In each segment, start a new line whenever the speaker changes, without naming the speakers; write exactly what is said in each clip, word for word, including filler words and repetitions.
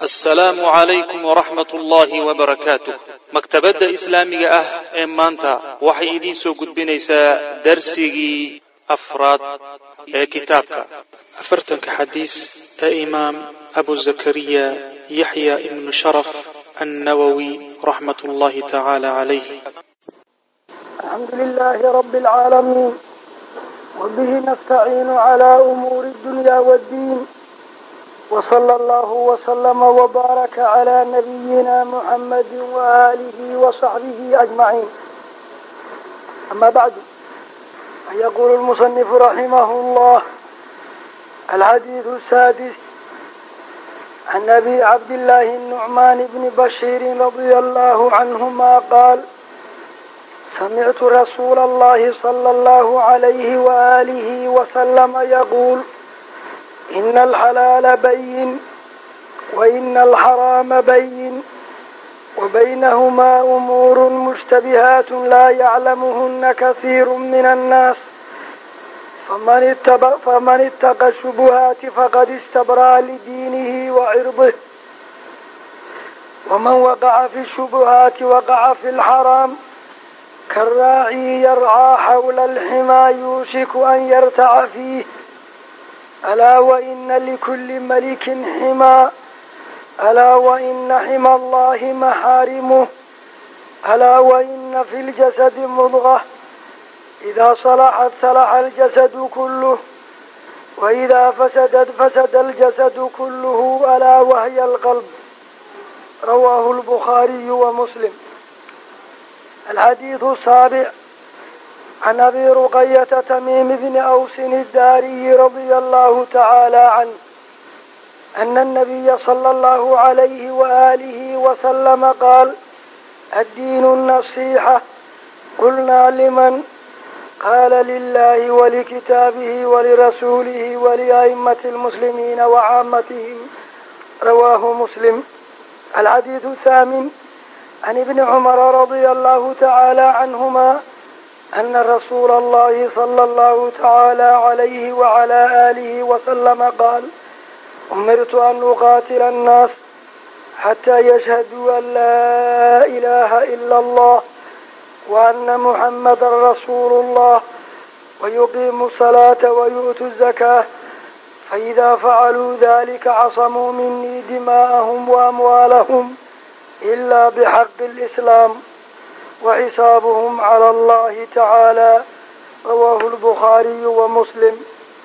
السلام عليكم ورحمة الله وبركاته. مكتبة إسلامية أه إمانتا وحي إذن سوقت بنيسا درسي أفراد كتابك أفرتك حديث إمام أبو زكريا يحيى بن شرف النووي رحمة الله تعالى عليه.
الحمد لله رب العالمين وبه نستعين على أمور الدنيا والدين، وصلى الله وسلم وبارك على نبينا محمد وآله وصحبه أجمعين. أما بعد، يقول المصنف رحمه الله: الحديث السادس عن أبي عبد الله النعمان بن بشير رضي الله عنهما قال: سمعت رسول الله صلى الله عليه وآله وسلم يقول: إن الحلال بين وإن الحرام بين وبينهما أمور مشتبهات لا يعلمهن كثير من الناس، فمن اتبع فمن اتقى الشبهات فقد استبرأ لدينه وعرضه، ومن وقع في الشبهات وقع في الحرام كالراعي يرعى حول الحمى يوشك أن يرتع فيه. ألا وإن لكل ملك حمى، ألا وإن حمى الله محارمه، ألا وإن في الجسد مضغة إذا صلحت صلح الجسد كله، وإذا فسدت فسد الجسد كله، ألا وهي القلب. رواه البخاري ومسلم. الحديث السابع عن أبي رقية تميم بن أوس الداري رضي الله تعالى عنه أن النبي صلى الله عليه وآله وسلم قال: الدين النصيحة. قلنا: لمن؟ قال: لله ولكتابه ولرسوله ولأئمة المسلمين وعامتهم. رواه مسلم. الحديث الثامن عن ابن عمر رضي الله تعالى عنهما أن رسول الله صلى الله تعالى عليه وعلى آله وسلم قال: أمرت أن أقاتل الناس حتى يشهدوا أن لا إله إلا الله وأن محمد رسول الله ويقيموا الصلاة ويؤتوا الزكاة، فإذا فعلوا ذلك عصموا مني دماءهم وأموالهم إلا بحق الإسلام وحسابهم على الله تعالى. رواه البخاري ومسلم.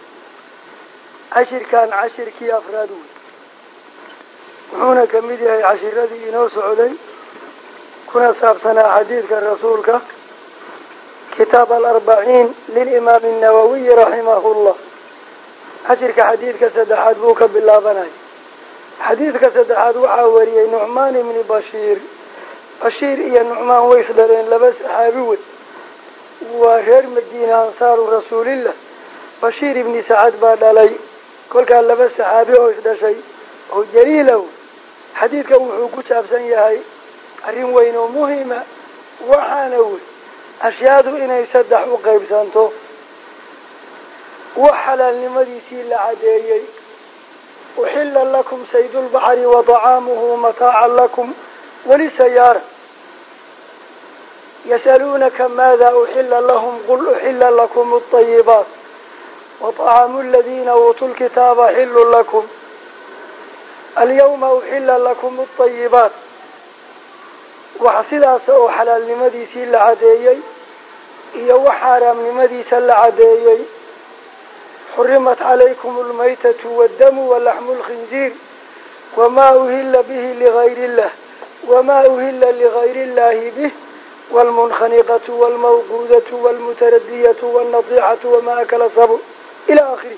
عشر كان عشر كي أفرادون وحونا كميدي عشر الذي إنو سعودي كنا سابسنا حديث الرسول كتاب الأربعين للإمام النووي رحمه الله. عشر كحديث كسدحات بوك بالله بناي. حديث كسدحات وحاوري نعمان بن بشير بشير إيا نعمان ويسدرين لبس حابيوي وغير مدينة أنصار رسول الله. بشير بن سعد بعد علي كل كان لبس حابي ويسدر شيء أو جليله. حديث كوحو كتاب سنيهاي أرين وينو مهمة وحانوي أشياد إنا يسدحوا قيب سانتو وحلال لمديسي لعديي. أحل لكم سيد البحر وطعامه متاعا لكم ولسيارة. يسألونك ماذا أحل لهم؟ قل أحل لكم الطيبات وطعام الذين أوتوا الكتاب حل لكم. اليوم أحل لكم الطيبات وحصلا سأحلال لمديسي العديي إيا وحرام لمديسي العديي. حرمت عليكم الميتة والدم ولحم الخنزير وما أهل به لغير الله وما أهل لغير الله به والمنخنقة والموقوذة والمتردية والنطيحة وما أكل السبع إلى آخره.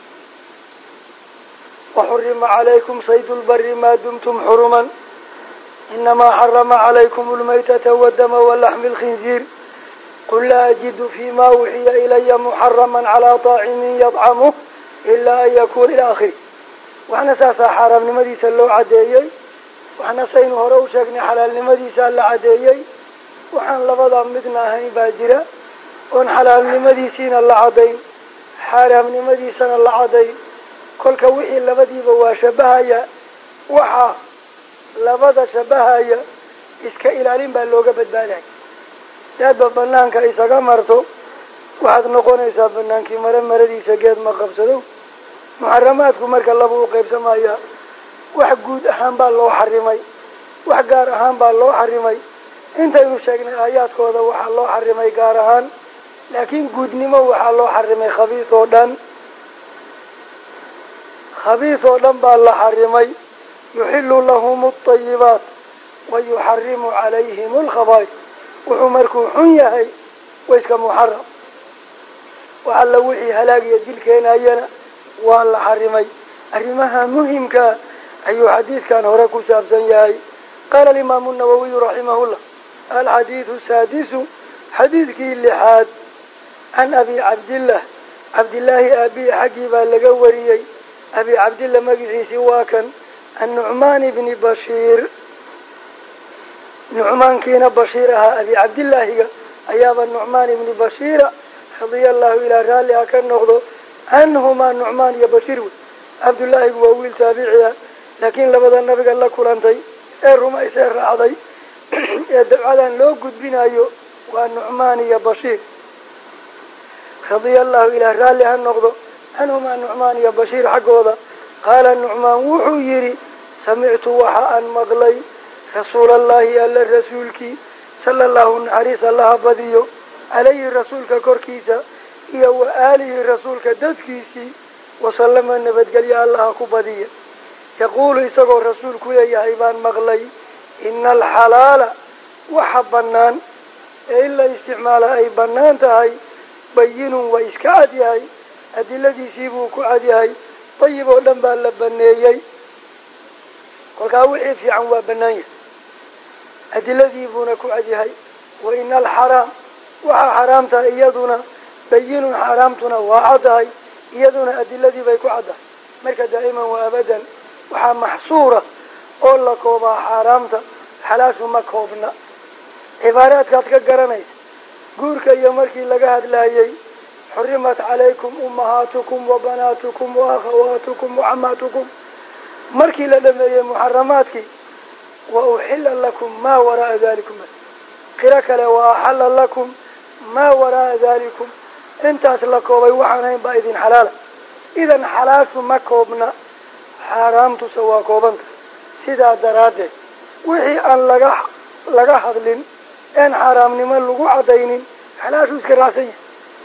وحرم عليكم صيد البر ما دمتم حرما، إنما حرم عليكم الميتة والدم واللحم الخنزير. قل لا أجد فيما أوحي إلي محرما على طاعم يطعمه إلا أن يكون إلى آخره. وحنا ساسا حرام لمديسة اللو عديي، وحنا سينه روشكني حلال لمديسة اللو عديي، وحنا لفظا مدنا هاي باجرة ون حلال لمديسين اللو عدين حرام لمديسة اللو عدين. كل كوحي لمدي بواشبهايا waxaa labada shabahaya iska ilaalin baa looga badbaadaya. hadba banaanka isaga marto waxaad noqonaysaa banaankii mare maradiisa geed ma qabsado. muxaramaadku marka laba u qaybsamaya, wax guud ahaan baa loo xarimay, wax gaar ahaan baa loo xarimay. intaynu sheegnay aayaadkooda waxaa loo xarimay gaar ahaan, laakiin guudnimo waxaa loo xarimay khabiis oo dhan. khabiis oo dhan baa la xarimay. yuxillu lahum alطayibaat wa yuxarimu calayhim alkhabaa'is. wuxuu markuu xun yahay waa iska muxaram. wax alla wixii halaag iyo dil keenayana waa la xarimay. arrimaha muhimkaa ayuu xadiidkan hore ku saabsan yahay. qaala alimaamu nawowiyu raximahullah alxadiidu saadisu xadiidkii lixaad can abi cabdillah cabdillaahi aabihi xaggii baa laga wariyey. abi cabdillah magiciisi waa kan annucmaan ibni bashiir. nucmaankiina bashiir ahaa abi cabdillaahiga ayaaba nucmaan ibni bashiira radia allahu ilaa raalli ha ka noqdo canhumaa. nucmaan iyo bashiir wey. cabdullaahigu waa wiil taabici ah, laakiin labada nabiga la kulantay ee rumaysee raacday ee dabcadan loo gudbinayo waa nucmaan iyo bashiir radia allahu ilaa raalli ha noqdo canhumaa. nucmaan iyo bashiir xaggooda qaala nucmaan wuxuu yidhi samictu waxa aan maqlay rasuulallahi alla rasuulkii sala allahu naxariis allaha badiyo calayhi rasuulka korkiisa iyo wa aalihi rasuulka dadkiisii wasalama nabadgelyo allaha ku badiya yaquulu isagoo rasuulku leeyahay baan maqlay ina alxalaala waxa bannaan ee in la isticmaala ay bannaan tahay bayinun waa iska cad yahay. adiladiisii buu ku cad yahay. dayib oo dhan baa la baneeyey. kolkaa wixii fiican waa bannaan yahay, adiladii buuna ku cad yahay. wa ina alxaraam waxaa xaraamtaha iyaduna bayinun xaaraamtuna waa caddahay, iyaduna adiladii bay ku caddahay. marka daa'iman wa abadan waxaa maxsuura oo la koobaa xaaraamta, xalaashu ma koobna. cibaaraadkaad ka garanaysa guurka iyo markii laga hadlayay xurimat calaykum ummahaatukum wa banaatukum wa akhawaatukum wa camaatukum, markii la dhameeyey muxaramaadkii wa uxilla lakum maa wara'a dalikum. qiro kale wa axalla lakum maa wara'a dalikum. intaas la koobay waxaan hayn baa idin xalaala. idan xalaashu ma koobna, xaaraamtuse waa koobanta. sidaa daraaddeed wixii aan laga laga hadlin een xaaraamnimo lagu cadaynin xalaashu iska raacsan yahay.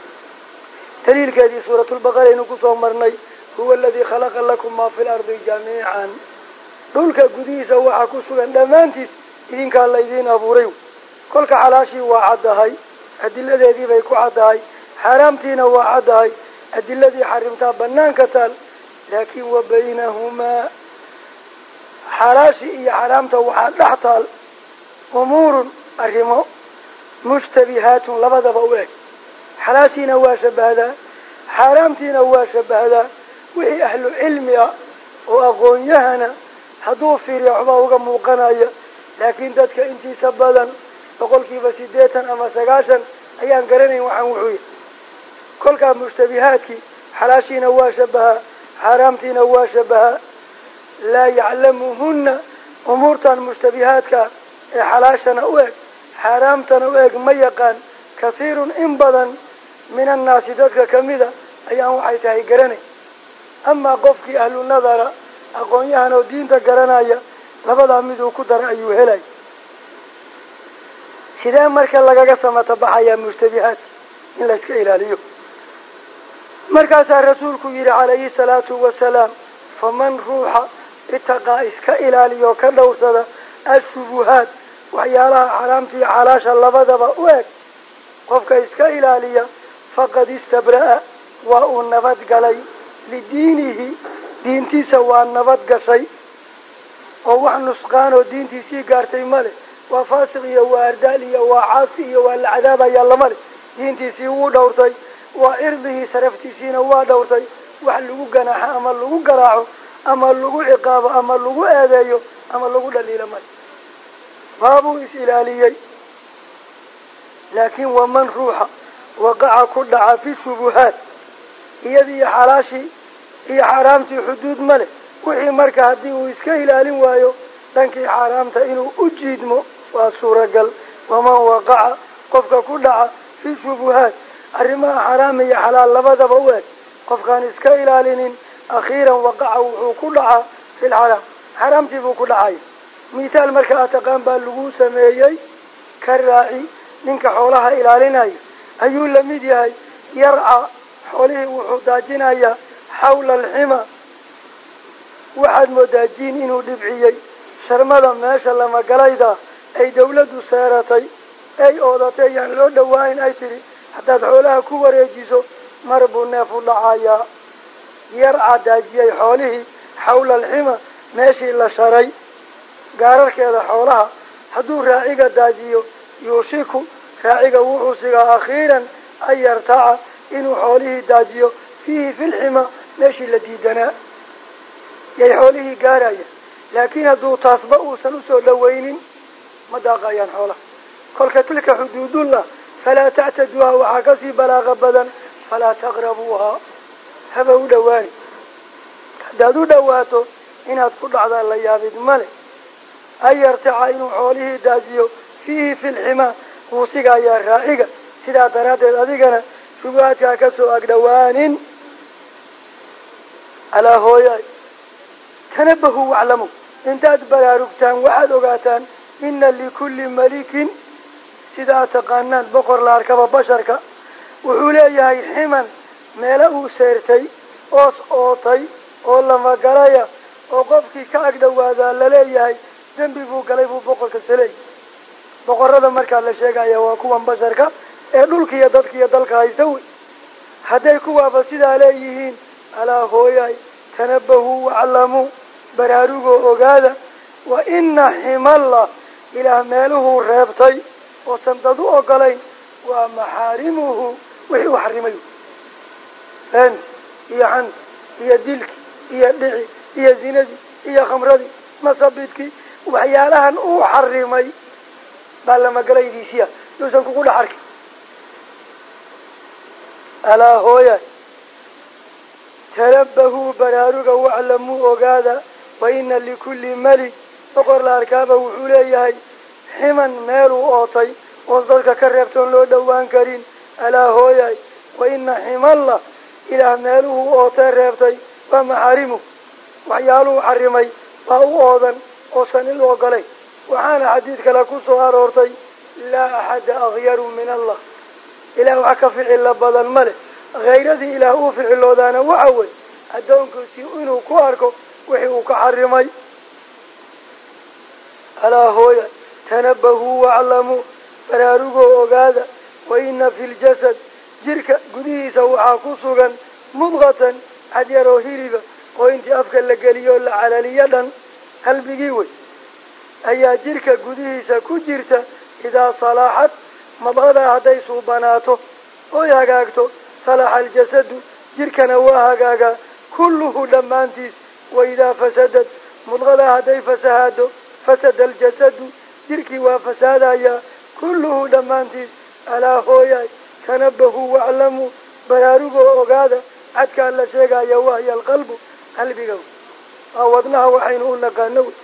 daliilkeedii suuratulbaqara aynu kusoo marnay huwa aladii khalaqa lakum maa fi lardi jamiican. dhulka gudihiisa waxaa ku sugan dhammaantiis idinkaa laydiin abuuray. kolka xalaashii waa caddahay, adiladeedii bay ku caddahay. xaaraamtiina waa caddahay, adiladii xarimtaa banaanka taal. laakiin wa baynahumaa xalaashii iyo xaaraamta waxaa dhex taal umuurun arrimo mushtabihaatun labadaba u eg. xalaashiina waa shabahdaa, xaaraamtiina waa shabahdaa. wixii ahlu cilmi ah oo aqoon-yahana hadduu fiiriyo waxbaa uga muuqanaya, laakiin dadka intiisa badan boqolkiiba siddeetan ama sagaashan ayaan garanayn waxaan wuxuu yahay. kolkaa mushtabihaadkii xalaashiina waa shabahaa, xaaraamtiina waa shabahaa. laa yaclamuhunna umuurtan mushtabihaadka ee xalaashana u eg xaaraamtana u eg ma yaqaan kasiirun in badan min annaasi dadka kamida ayaan waxay tahay garanay. amaa qofkii ahlu nadara aqoon-yahan oo diinta garanaya labadaa miduu ku dara ayuu helay. sidee marka lagaga samata baxayaa mushtabihaadka in la iska ilaaliyo? markaasaa rasuulku yidhi calayhi salaatu wasalaam faman ruuxa itaqaa iska ilaaliyo ka dhowrsada ashubuhaat waxyaalaha xaraamta iyo xalaasha labadaba u eg qofka iska ilaaliya faqad istabra'a waa uu nabad galay lidiinihi diintiisa waa nabad gashay oo wax nusqaan oo diintiisii gaartay male. waa faasiq iyo waa ardaal iyo waa caasi iyo waa la cadaabayaa lama le. diintiisii wuu dhowrtay, waa irdihii saraftiisiina waa dhowrtay. wax lagu ganaaxo ama lagu garaaco ama lagu ciqaabo ama lagu eedeeyo ama lagu dhaliilo male. baabuu is ilaaliyey. laakiin waman ruuxa waqaca ku dhaca fi shubuhaat iyadii xalaashii iyo xaaraamtii xuduud male wixii marka haddii uu iska ilaalin waayo dhankii xaaraamta inuu u jiidmo waa suuragal waman waqaca qofka ku dhaca fii shubuhaat arrimaha xaraam iyo xalaal labadaba u eg qofkaan iska ilaalinin akhiiran waqaca wuxuu ku dhacaa fi lxaraam xaraamtii buu ku dhacay mithaal marka ataqaan baa lagu sameeyey ka raaci ninka xoolaha ilaalinayo ayuu lamid yahay yarca xoolihii wuxuu daajinayaa xawla alxima waxaad moodaa jiin inuu dhibciyey sharmada meesha lamagalayda ay dawladdu seeratay ay oodatay yaan loo dhawaayn ay tidhi haddaad xoolaha ku wareejiso mar buu neef u dhacayaa yarca daajiyey xoolihii xawla alxima meeshii la sharay gaararkeeda xoolaha hadduu raaciga daajiyo yuushiku raaciga wuxuu sigaa akhiiran an yartaca inuu xoolihii daajiyo fiihi fi lxima meeshii la diidanaa yay xoolihii gaaraya laakiin hadduu taasba uusan usoo dhawaynin ma daaqayaan xoolaha kolka tilka xuduudullah falaa tactaduuha waxaa kasii balaaqa badan falaa taqrabuuhaa haba u dhawaani haddaad u dhawaato inaad ku dhacdaan la yaabid male an yartaca inuu xoolihii daajiyo fiihi fi lxima wuu sigayaa raaciga sidaa daraaddeed adigana shubahaadkaa kasoo agdhawaanin alaa hooyaay tanabahuu waclamu intaad baraarugtaan waxaad ogaataan ina likulli malikin sidaa taqaanaan boqor la arkaba basharka wuxuu leeyahay ximan meelo uu seertay oos ootay oo lamagalaya oo qofkii ka agdhawaadaa laleeyahay dembi buu galay buu boqorka saleey boqorada markaa la sheegaya waa kuwan basharka ee dhulka iyo dadka iyo dalka haysta wey hadday kuwaaba sidaa leeyihiin alaa hooyaay tanabahuu waclamuu baraarugoo ogaada wa ina ximallah ilaah meeluhuu reebtay oosan dad u ogolayn waa maxaarimuhu wixii u xarimay beent iyo xant iyo dilki iyo dhici iyo zinadii iyo khamradii masabidkii waxyaalahan uu xarimay baa lamagalaydiisiya yuusan kugu dhex arkin alaa hooya tanabahuu baraaruga waclamuu ogaada wa ina likulli malik boqor la arkaaba wuxuu leeyahay ximan meeluu ootay oon dadka ka reebtoon loo dhowaan karin alaa hooyay wa ina ximallah ilaah meeluhuu ootay reebtay waa maxaarimuh waxyaaluhu xarimay waa u oodan oosan il ogolayn waxaana xadiid kale ku soo aroortay laa axada akhyaru min allah ilaah wax ka ficilla badan ma leh khayradii ilaah uu ficiloodaana waxa wey addoonkiisii inuu ku arko wixii uu ka xarimay alaa hooya tanabahuu waclamuu baraarugoo ogaada wa ina fi ljasad jirka gudihiisa waxaa ku sugan mudqatan cadyaroo hiliba oo intii afka la geliyo la calaliyo dhan qalbigii wey ayaa jirka gudihiisa ku jirta idaa salaaxad madqadaa hadday suubanaato oy hagaagto salaxa aljasadu jirkana waa hagaagaa kulluhu dhammaantiis waidaa fasadad mudqadaa hadday fasahaado fasada aljasadu jirkii waa fasaadayaa kulluhu dhammaantiis alaa hooyaay tanabahuu waclamuu baraarugoo ogaada cadkaa la sheegaya wahya alqalbu qalbiga waa wadnaha waxaynu u naqaano wey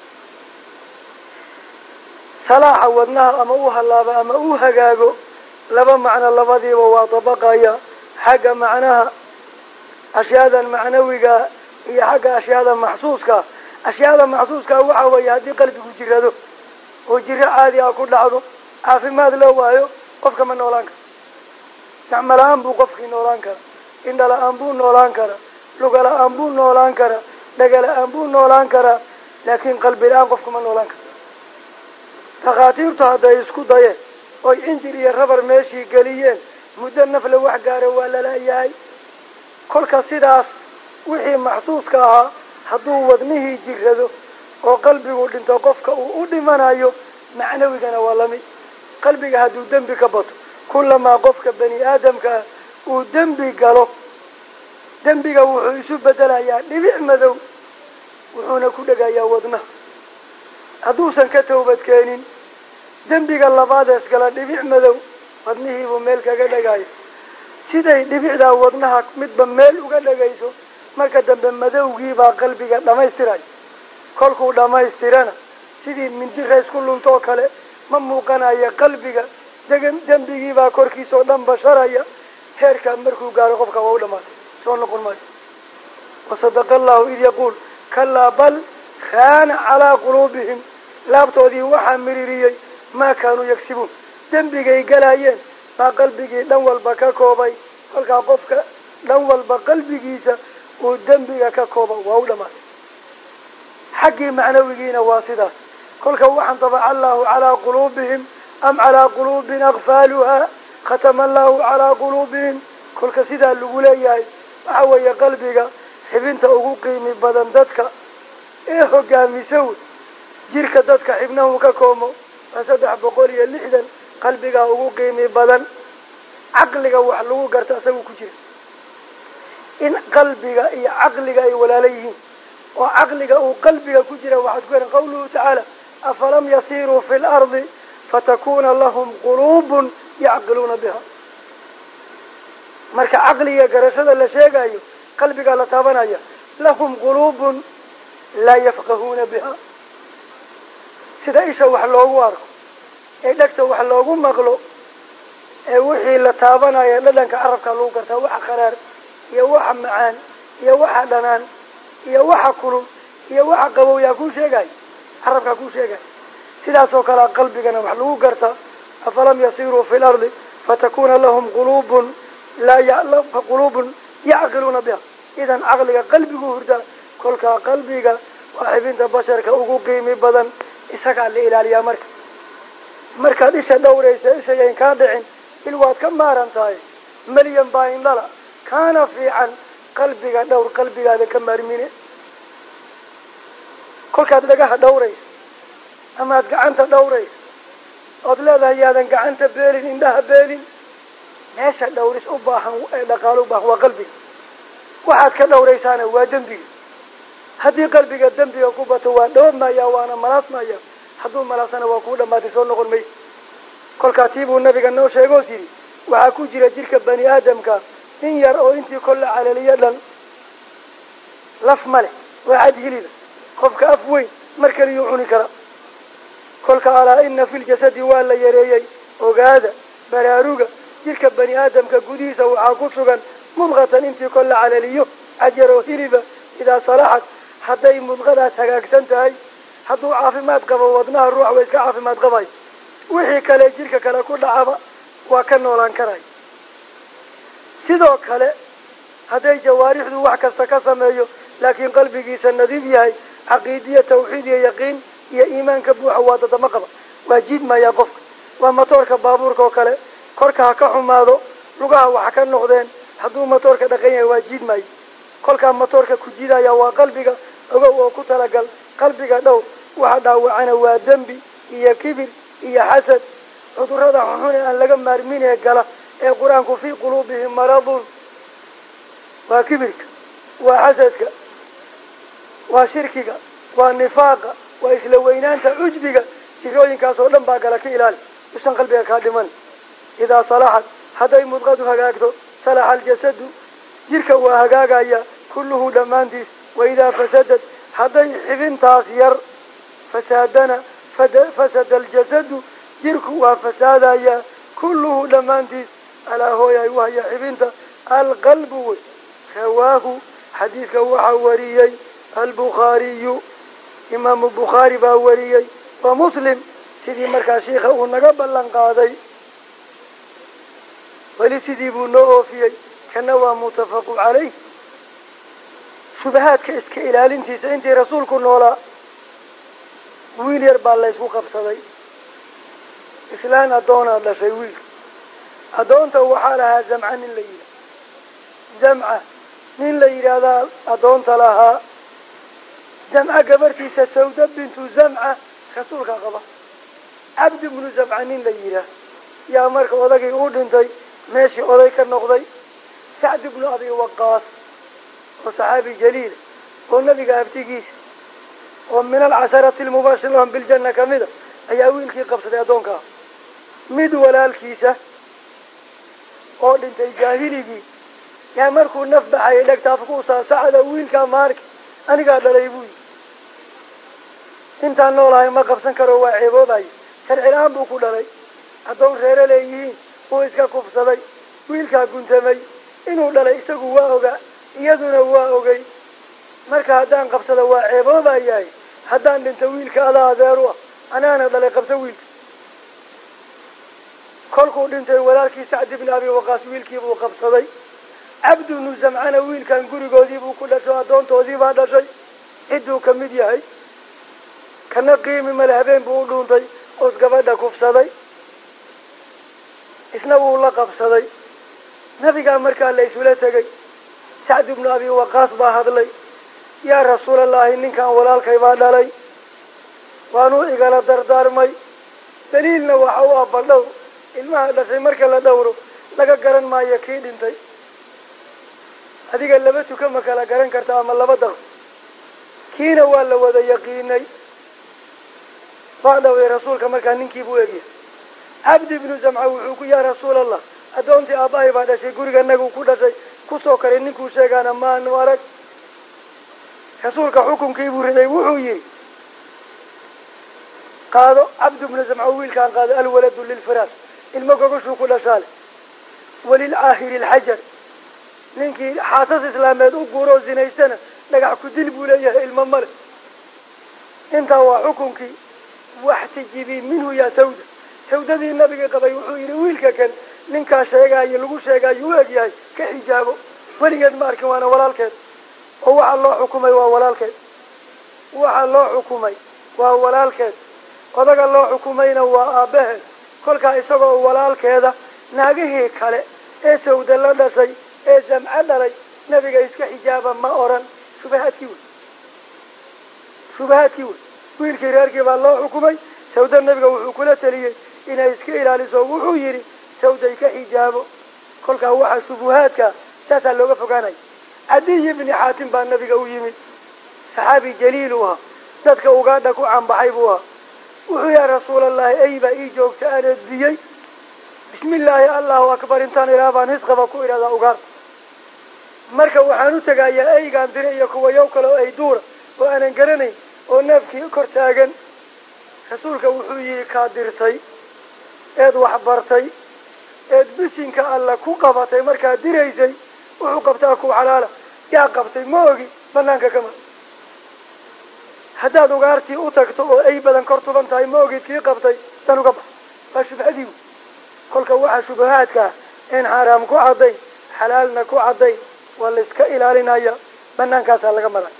salaaxa wadnaha ama u hallaaba ama u hagaago laba macno labadiiba waa dabaqaya xagga macnaha ashyaadan macnawiga iyo xagga ashyaada maxsuuska ashyaada maxsuuska waxa weeye haddii qalbigu jirado oo jiro caadi ah ku dhacdo caafimaad loo waayo qofka ma noolaan kara gacmo la-aan buu qofkii noolaan kara indha la-aan buu noolaan karaa luga la-aan buu noolaan karaa dhaga la-aan buu noolaan karaa laakiin qalbi la-aan qofku ma noolaan kara takhaatiirtu hadday isku dayeen oy injir iyo rabar meeshii geliyeen muddo nafle wax gaara waa lalayahay kolka sidaas wixii maxsuuska ahaa hadduu wadnihii jirado oo qalbigu dhinto qofka uu u dhimanayo macnawigana waa lamid qalbiga hadduu dembi ka bato kulamaa qofka bani aadamkaa uu dembi galo dembiga wuxuu isu bedelayaa dhibic madow wuxuuna ku dhegayaa wadnaha hadduusan ka tawbad keenin dembiga labaadees gala dhibic madow wadnihiibuu meel kaga dhegaayo siday dhibicdaa wadnaha midba meel uga dhegayso marka dambe madowgii baa qalbiga dhamaystiray kolkuu dhamaystirana sidii mindira isku luntoo kale ma muuqanaya qalbiga dembigii baa korkiisa oo dhan basharaya heerkaa markuu gaaro qofka waa u dhamaatay soo noqon maayo wasadaqa allahu id yaquul kalaa bal kaana calaa quluubihim laabtoodii waxaa miririyey maa kaanuu yagsibuun dembigay galayeen baa qalbigii dhan walba ka koobay kolkaa qofka dhan walba qalbigiisa uu dembiga ka kooba waa u dhamaatay xaggii macnawigiina waa sidaas kolka waxaan tabaca allahu calaa quluubihim am calaa quluubin akfaaluhaa khatama allahu calaa quluubihim kolka sidaa lagu leeyahay waxa weeye qalbiga xibinta ugu qiimi badan dadka ee hogaamisa wey jirka dadka xibnahu ka koomo waa saddex boqol iyo lixdan qalbigaa ugu qiimi badan caqliga wax lagu garta isagu ku jira in qalbiga iyo caqliga ay walaala yihiin oo caqliga uu qalbiga ku jira waxaad ku heran qawluhu tacaala afalam yasiiruu fi lardi fatakuna lahum quluubun yacqiluuna biha marka caqliga garashada la sheegayo qalbigaa la taabanaya lahum quluubun laa yafqahuuna biha sida isha wax loogu arko ee dhegta wax loogu maqlo ee wixii la taabanaya dhadhanka carabka lagu gartaa waxa qaraar iyo waxa macaan iyo waxa dhanaan iyo waxa kulul iyo waxa qabow yaa kuu sheegayo carabkaa kuu sheegayo sidaasoo kalea qalbigana wax lagu gartaa afalam yasiruu fi lardi fatakuna lahum quluubun laa quluubun yacqiluuna biha idan caqliga qalbigu hurdaa kolkaa qalbiga waa xibinta basharka ugu qiimi badan isagaa la ilaaliyaa marka markaad isha dhowraysa ishayayn kaa dhicin il waad ka maaran tahay melyan baa indhala kaana fiican qalbiga dhowr qalbigaada ka maarmine kolkaad dhagaha dhowraysa amaad gacanta dhowraysa ood leedahay yaadan gacanta beelin indhaha beelin meesha dhowris u baahan ee dhaqaalo u baahan waa qalbiga waxaad ka dhowraysaana waa dembiga haddii qalbiga dembiga ku bato waa dhoomaya waana malaasmaya hadduu malaasana waa kuu dhamaatay soo noqon maysa kolkaa tiibuu nabiga noo sheegoo tiri waxaa ku jira jirka bani aadamka in yar oo intii kolla calaliyo dhan laf male waa cad hiliba qofka af weyn mar kaliyuu cuni kara kolka alaa ina fi ljasadi waa la yareeyey ogaada baraaruga jirka bani aadamka gudihiisa waxaa ku sugan mudqatan intii kolla calaliyo cad yar oo hiliba idaa salaxad hadday mudqadaas hagaagsan tahay hadduu caafimaad qabo wadnaha ruux wa iska caafimaad qabay wixii kale jirka kale ku dhacaba waa ka noolaan karay sidoo kale hadday jawaarixdu wax kasta ka sameeyo laakiin qalbigiisa nadiif yahay caqiidiya tawxiid iyo yaqiin iyo iimaanka buuxa waa dadama qaba waa jiidmayaa qofka waa matoorka baabuurka oo kale korka ha ka xumaado lugaha wax ka noqdeen hadduu matoorka dhaqan yahay waa jiidmaya kolkaa matoorka ku jiidaya waa qalbiga ogow oo ku talagal qalbiga dhowr waxa dhaawacana waa dembi iyo kibir iyo xasad cudurada xunxun ee aan laga maarmin ee gala ee qur-aanku fii quluubihim maradun waa kibirka waa xasadka waa shirkiga waa nifaaqa waa isla weynaanta cujbiga jirooyinkaas oo dhan baa gala ka ilaali usan qalbiga kaa dhiman idaa salaxad hadday mudqadu hagaagto salaxa aljasadu jirka waa hagaagaya kulluhu dhammaantiis waidaa fasadad hadday xibintaas yar fasaadana fasada aljasadu jirku waa fasaadaya kulluhu dhammaantiis alaa hooyay wahya xibinta alqalbu wey rawaahu xadiidka waxaa wariyey albukhaariyu imaamu bukhaari baa wariyey wa muslim sidii markaa shiika uu naga ballan qaaday weli sidii buu noo oofiyey kana waa muttafaqu caleyh shubahaadka iska ilaalintiisa intii rasuulku noolaa wiil yar baa laysku qabsaday islaan addoonaa dhashay wiilka addoonta waxaa lahaa zamca nin la yidhaha zamca nin la yidhaahdaa addoonta lahaa zamca gabartiisa sawda bintu zamca rasuulka qaba cabdi bnu zamca nin la yidhaah yaa marka odagii uu dhintay meeshii oday ka noqday sacd ibnu abi waqaas oo saxaabi jaliila oo nabiga abtigiisa oo min alcasharati almubashir lahum biljanna kamida ayaa wiilkii qabsaday addoonkaa mid walaalkiisa oo dhintay jaahiligii yaa markuu naf baxayay dhegtaaf ku usaa sacada wiilkaa maarki anigaa dhalay buuyi intaan noolahay ma qabsan karo waa ceeboobayo sharci la-aan buu ku dhalay haddoon reero leeyihiin uu iska kufsaday wiilkaa guntamay inuu dhalay isagu waa ogaa iyaduna waa ogay marka haddaan qabsada waa ceeboobayahay haddaan dhinto wiilka adaa adeer u ah anaana dhalay qabsa wiilka kolkuu dhintay walaalkii sacd ibni abi waqaas wiilkiibuu qabsaday cabdu bnu zamcana wiilkan gurigoodiibuu ku dhasho addoontoodiibaa dhashay cidduu ka mid yahay kana qiimi male habeen buu u dhuuntay oos gabadha kufsaday isna wuu la qabsaday nabigaa markaa la isula tegay sacd ibnu abi waqaas baa hadlay yaa rasuulallahi ninkan walaalkay baa dhalay waanuu igala dardaarmay daliilna waxa u aba dhowr ilmaha dhashay marka la dhowro laga garan maayo kii dhintay adiga laba tuka ma kala garan karta ama laba daqo kiina waa la wada yaqiinay baa dhaway rasuulka markaa ninkiibuu egyahay cabdi ibnu zamca wuxuu ku yaa rasuulallah addoontii aabbahay baa dhashay guriga nagu ku dhashay kusoo karay ninkuu sheegaana maanu arag rasuulka xukunkiibuu riday wuxuu yihi qaado cabdi ibnu zamca wiilkaan qaado alwaladu lilfiraas ilmo gogashuu ku dhashaale walilcaahiri alxajar ninkii xaasas islaameed u guuroo zinaystana dhagax ku dil buu leeyahay ilmo male intaa waa xukunkii waxtijibii minhu yaa sawda sawdadii nabiga qabay wuxuu yidhi wiilka kan ninkaa sheegaayo lagu sheegaayo u egyahay ka xijaabo weligeed ma arkin waana walaalkeed oo waxaa loo xukumay waa walaalkeed waxaa loo xukumay waa walaalkeed odaga loo xukumayna waa aabbaheed kolkaa isagoo walaalkeeda naagihii kale ee sawda la dhashay ee zamco dhalay nabiga iska xijaaba ma oran shubahaadkii wey shubahaadkii wey wiilkii reerkii baa loo xukumay sawda nabiga wuxuu kula taliyey inay iska ilaaliso wuxuu yidhi sawday ka xijaabo kolkaa waxaa shubuhaadka saasaa looga fogaanaya cadiy ibni xaatim baa nabiga u yimid saxaabi jaliil u ahaa dadka ugaadha ku canbaxay buu ahaa wuxuu yaa rasuulallahi ey baa ii joogta aan edbiyey bismi illaahi allahu akbar intaan ilaa baan hisqaba ku idhahdaa ugaadha marka waxaan u tegayaa eygaan dire iyo kuwa yow kale oo ay duura oo aanan garanayn oo neefkii kor taagan rasuulka wuxuu yihi kaa dirtay eed waxbartay eed bisinka alla ku qabatay markaad diraysay wuxuu qabtaa ku xalaala yaa qabtay ma ogi banaanka kama haddaad ugaartii u tagto oo ay badan kor tuban tahay ma ogid kii qabtay dan uga bax waa shubhadii kolka waxaa shubahaadkaa in xaaraam ku caddayn xalaalna ku caddayn waa la iska ilaalinaya banaankaasaa laga maray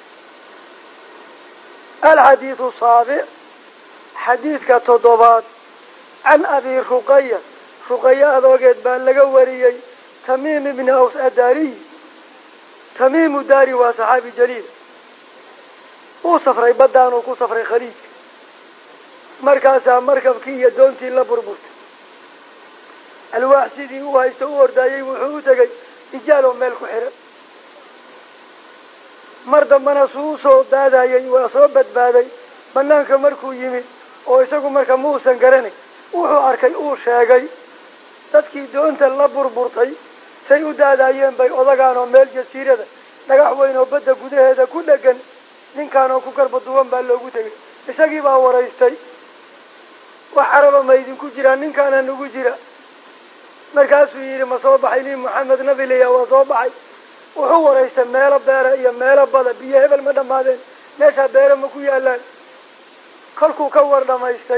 alxadiidu saabic xadiidka toddobaad can abi ruqaya ruqaya adoogeed baa laga wariyey tamiim ibni aws adaariy tamiimu daari waa saxaabi jaliil uu safray baddaan uu ku safray khaliijka markaasaa markabkii iyo doontii la burburtay alwaax sidii u haysto u ordaayey wuxuu u tegay rijaal oo meel ku xiran mar dambana suu usoo daadayay waa soo badbaaday banaanka markuu yimid oo isagu marka muusan garanay wuxuu arkay uu sheegay dadkii doonta la burburtay say u daadayeen bay odagaan oo meel jasiirada dhagax weyn oo badda gudaheeda ku dhegan ninkaan oo ku garba duwan baa loogu tegay isagii baa waraystay wax caraba ma idinku jiraa ninkaana nagu jira markaasuu yidhi ma soo baxay nin maxamed nabi leya waa soo baxay wuxuu waraystay meelo beera iyo meelo bada biyo hebel ma dhammaadeen meeshaa beera ma ku yaalaan kolkuu ka war dhamaystay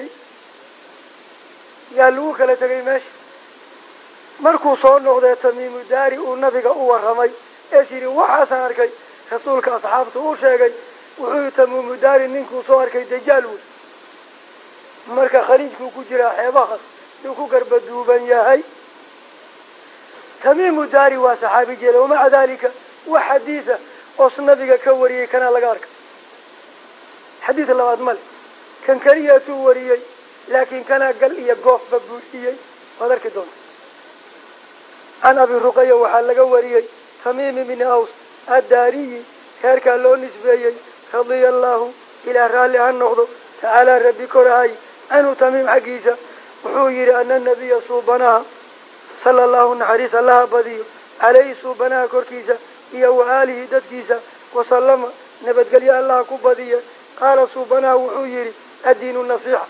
yaa lagu kala tegay meesha markuu soo noqdee tamiimu daari uu nabiga u warramay ees yidhi waxaasaan arkay rasuulka asxaabtu u sheegay wuxuu tamiimu daari ninkuu soo arkay dajaal wey marka khaliijkuu ku jiraa xeebahaas yuu ku garba duuban yahay tamiimu daari waa saxaabi jele wamaca dalika wax xadiida oos nabiga ka wariyey kanaa laga arkay xadiid labaad male kan keliyatuu wariyey laakiin kanaa gal iyo goofba buuxiyey waad arki doonta can abi ruqaya waxaa laga wariyey tamiim ibni aws addaariyi reerkaa loo nisbeeyey radia allahu ilaa raalli ha noqdo tacaalaa rabbi korahay canhu tamiim xaggiisa wuxuu yidhi ana nabiya suubanaha sala allahu naxariis allaha badiyo عليه سبحانه كركيسة إيا وآله ددكيسة وسلم نبت قال يا الله كبدية قال سبحانه وحيري الدين النصيحة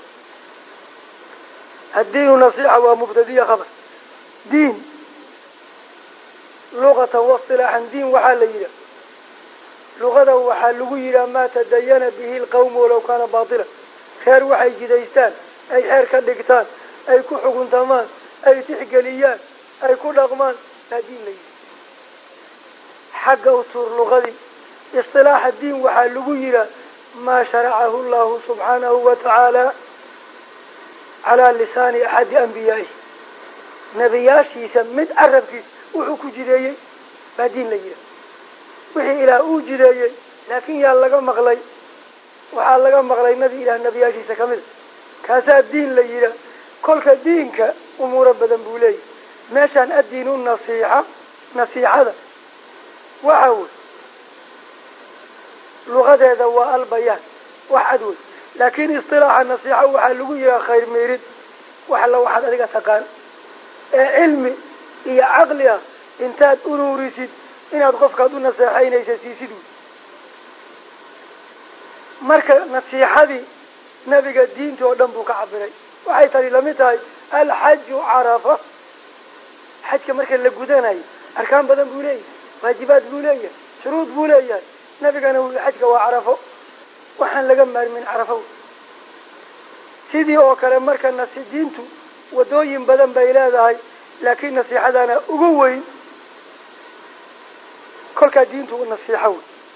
الدين النصيحة ومبتدية خبر دين لغة واصطلاحا دين وحالية لغة وحالية ما تدين به القوم ولو كان باطلا خير وحي جديستان أي خير كالدكتان أي كحق تمان أي تحقليان أي كل أغمان لا دين لي حق أطور لغة اصطلاح الدين وحالية ما شرعه الله سبحانه وتعالى على لسان أحد أنبيائه نبياشي يسمد عربكي وحكو جديي بادين ليه وحي إلى أو جديي لكن يالغا مغلي وحالغا مغلي نبي إلى نبياشي سكمل كاسا الدين ليه كلك دينك أمور بدن بولي ماشان الدين النصيحة نصيحة وحاول لغة ذو البيان وحدود لكن اصطلاح النصيحة وحلوية خير ميرد وحلا واحد أديك ثقان علمي هي عقلها انتاد أنوريسيد إن أدقفك دون نصيحين يسيسيدون مركز نصيحة دي نبي الدين تودن بوك عبري وحي تري لمتاي الحج عرفة حج كمركز لقوداناي أركان بدن بولي واجبات بولي شروط بولي نبي كانوا حج وعرفه وحن لقمر من عرفه سيدي أوكل مركز نصيحينتو ودوين بدن بيلاداي لكن نصيحتنا أقوين كل كدينتو النصيحة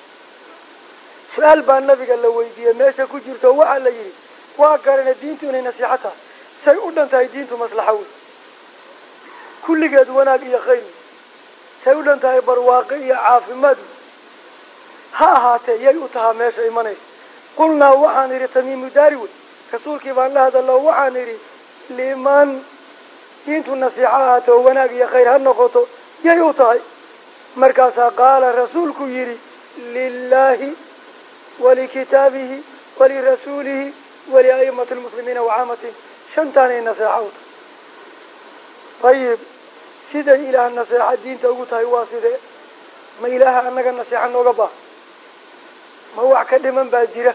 سؤال بان النبي قال له ويدي ماشي كجرته وحلا يري وقارن دينتو إن نصيحتها سيقولن تاي دينتو مصلحة كل قد وناق يا خير سيقولن تاي برواقية عافمد ها هاتي يلوتها ماشي إيماني قلنا وحانيري تميم داريوي كسول كيفان لهذا الله وحانيري لمن دينتو النصيحات وناق يا خير هالنقطة يلوتها مركزا قال رسولك يري لله ولكتابه ولرسوله ولأئمة المسلمين وعامة شنتاني النصيحات طيب سيدا إله النصيحة الدين توقتها واسده ما إله أنك النصيحة نوقبا ما هو عكد من باجرة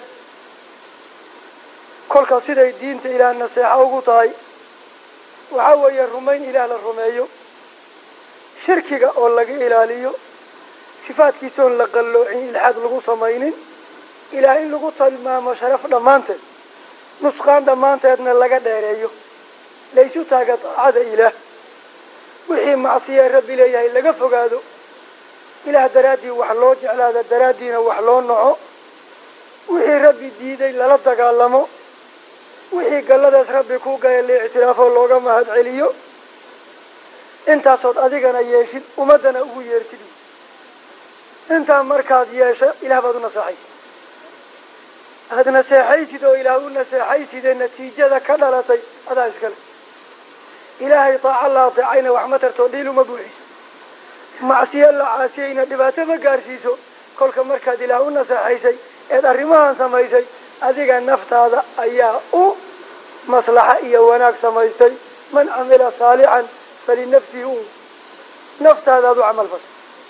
كل سيدا الدين إله النصيحة وقتها وحاوي الرمين إله الرميو شركة أولاق إلاليو صفات كيسون لقلوعين الحاد لغو سمينين إلى إن لغو طلما شرف دمانته نسخان دمانته أدنا لغا داريو ليسو تاقت عاد إله وحي معصية ربي ليه لغا فقادو إله درادي وحلو جعل هذا درادينا وحلو نعو وحي ربي ديدي للبدك علمو وحي قلدس ربي كوغا اللي اعترافه اللوغا مهد عليو انت صوت أديقنا ياشد ومدنا أبو يرتدو انت مركز ياشا إله بادو نصاحي هذا نصاحيتي دو إله نصاحيتي دو النتيجة كدلتي هذا إسكال إلهي طاع الله طاعين وحمتر توليل مبوحي معصي الله عاسيين دباتة بقارسيسو كل مركز إله نصاحيتي إذا الرمان سميتي أديق النفط هذا أيها أو مصلحة إيا وناك سميتي من عمل صالحا فلنفسه نفط هذا ذو عمل فس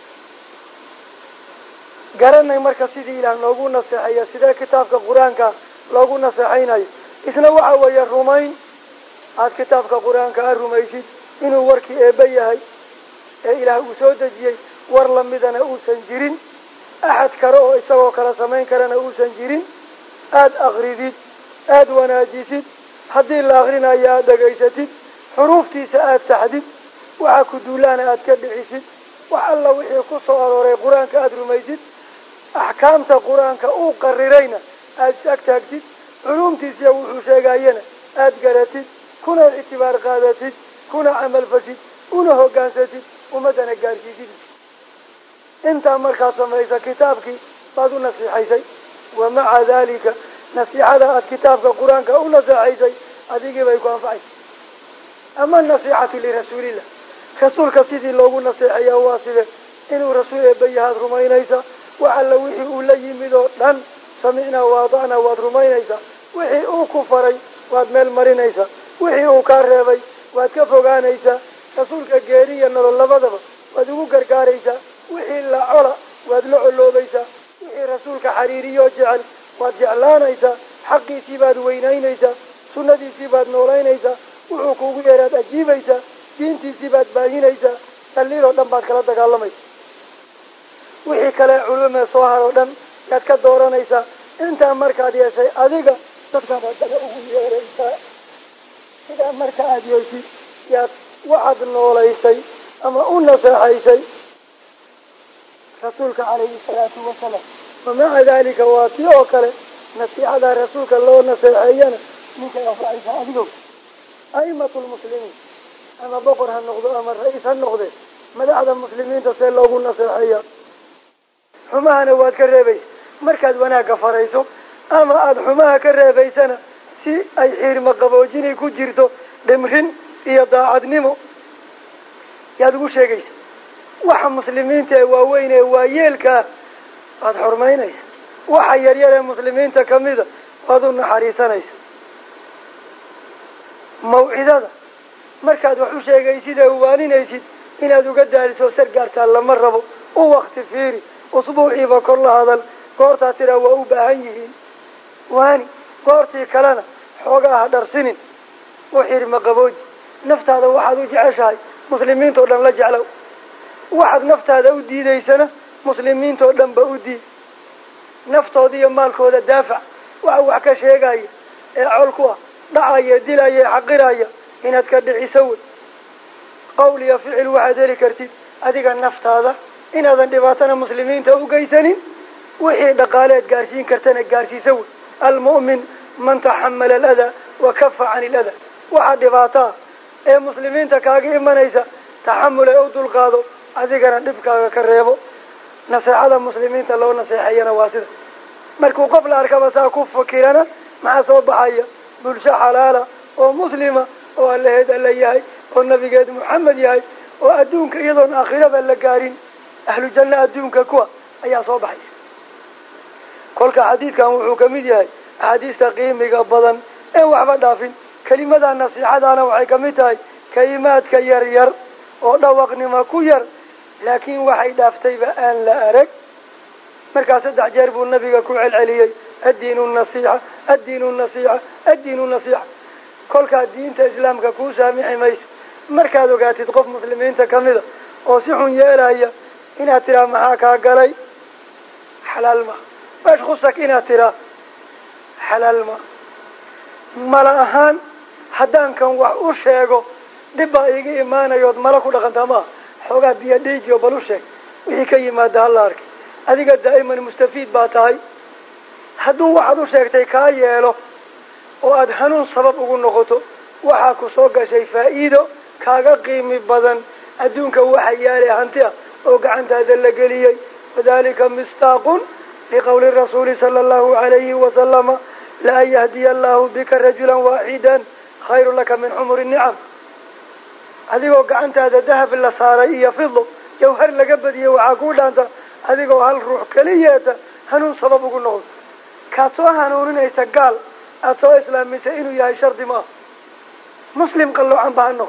قررنا مركز سيدي إله لوغو نصيحية سيدي كتابك قرآنك لوغو نصيحيني إثنى وحوى الرومين هاد كتابك قرآنك الروميسيد إنه وركي إبايهي إله أسود جيي ورلم مدن أوسن جيرين أحد كرأو إساو كرسمين كرنا أوسن جيرين آد أغريديد آد وناجيسيد حدي الأغرين أيها دقايستيد حروفتي سآد تحديد وعاكو دولانا آد كدعيسيد وحالله وحي قصة أروري قرآنك آد روميسيد أحكامت قرآنك أو قررين آد ساكتاكتيد علومتي سيوحو شاقاينا آد قراتيد كنا الاعتبار قادتيد كنا عمل فسيد ونهو قانستيد ومدنا قارسيد انت مركز سميسا كتابك بعضو نصيحيسي ومع ذلك نصيحة كتابك قرآنك أو نصيحيسي أديك بيكو أنفعي أما النصيحة لرسول الله رسولك سيدي اللوغو نصيحية واسده إنه رسول بيهاد رمينيسا وعلى وحي أولي مدو لن سمعنا وواضعنا واد رمينيسا وحي أو كفري واد ميل مرينيسا وحي أو كاريبي واد كفوغانيسا رسولك قيريا نرو اللبادبا وذو قرقاريسا وحي الله علا وذلع اللوبيسا وحي رسولك حريريو جعل وجعلانيسا حقي سيباد وينينيسا سنة سيباد نورينيسا وحقوق يراد أجيبيسا دينتي سيباد باهينيسا الليلو دنباد كلا دقالميسا وحي كلا علوم صوهر ودن يدك دورانيسا انت مركا دي شيء أذيك تفكر دقاؤه يريسا إذا مركا دي شيء يد وعد نوليسي أما أنساحيسي رسولك عليه الصلاة والسلام ومع ذلك واتي أوكله نصيحة رسولك الله نصيحينا منك يفرعيك أذيك أئمة المسلمين أما بقر هالنقضة أما الرئيس هالنقضة مدعد المسلمين تصير لهم نصيحية حماها نواد كالريبيس مركز وناك فريسو أما أد حماها كالريبيسنا سي أي حير مقبوجيني كو جيرتو دمخن إيضاعد نمو يادقو شيكيس وحا مسلمين تاواوين واييلكا قد حرمينيس وحا يريال المسلمين تكميدا وادون حريسانيس موعدة مركز وحو شيكيسيدا ووانينيسيد إن أدو قد دارسو سرقارتا لما ربو ووقت فيري أسبوعي بكل هذا قورتا ترى وأوباهيهين واني قورتي كلنا حوقاها درسنين وحير مقبوج نفت هذا واحد وجعشاي مسلمين تقولن لا جعلوا واحد نفت هذا ودي ذي سنة مسلمين تقولن بودي نفت هذه مالك هذا دافع وعوح كشيء جاي علقوا دعاية دلاية حقراية هنا تكدع يسوي قولي فعل واحد ذلك ارتد أديك النفت هذا إن هذا دفاتنا مسلمين توقيسنين وحي دقالات قارسين كرتنا قارسي سوي المؤمن من تحمل الأذى وكف عن الأذى واحد دفاتا اي مسلمين تكاقي إمانيسا تحمل أودو القاضو أذيقنا نبكا كالريبو نصيحة المسلمين تلو نصيحينا واسدة مركو قبل أركبسا كف كيرنا مع صوب حية بلشا حلالة ومسلمة واللهيد اللي يهي والنبي قيد محمد يهي وأدونك أيضا آخرة باللقارين أهل الجنة أدونك كوا أي صوب حية كلك حديث كان وحكمي يهي حديث تقييم مقبضا اي وحبا دافين كلمة النصيحة أنا وحكمتها كلمات كيرير ودوقني ما كير لكن وحي دافتي بأن لا أرك مركز دع جرب النبي كوع العلي الدين النصيحة الدين النصيحة الدين النصيحة كل كدين تإسلام ككو سامح ميس مركز وقات تقف مسلمين تكمل وصيحون يا لهي إن ترى معاك قلي حلال ما باش خصك إن ترى حلال ما ملأهان haddaan kan wax u sheego dhib baa iga imaanayood mala ku dhaqantamaa xoogaa biyo dhiijiyo bal u sheeg wixii ka yimaada hala arkay adiga daa'iman mustafiid baa tahay hadduu waxaad u sheegtay kaa yeelo oo aada hanuun sabab ugu noqoto waxaa ku soo gashay faa'iido kaaga qiimi badan adduunka waxa yaalay hanti ah oo gacantaada la geliyey wadalika mistaaqun liqowli rasuuli sala allahu calayhi wasalama laa yahdiya allahu bika rajulan waaxidan خير لك من حمر النعم أذيقو قعنت هذا ذهب اللصاري يفضل جوهر لقبدي وعاقول أنت أذيقو هالروح كلياته هنون سببه قلناه كاتوها هنون يتقال أتو إسلام مسئينو يا شرد ما مسلم قالوا عن بأنه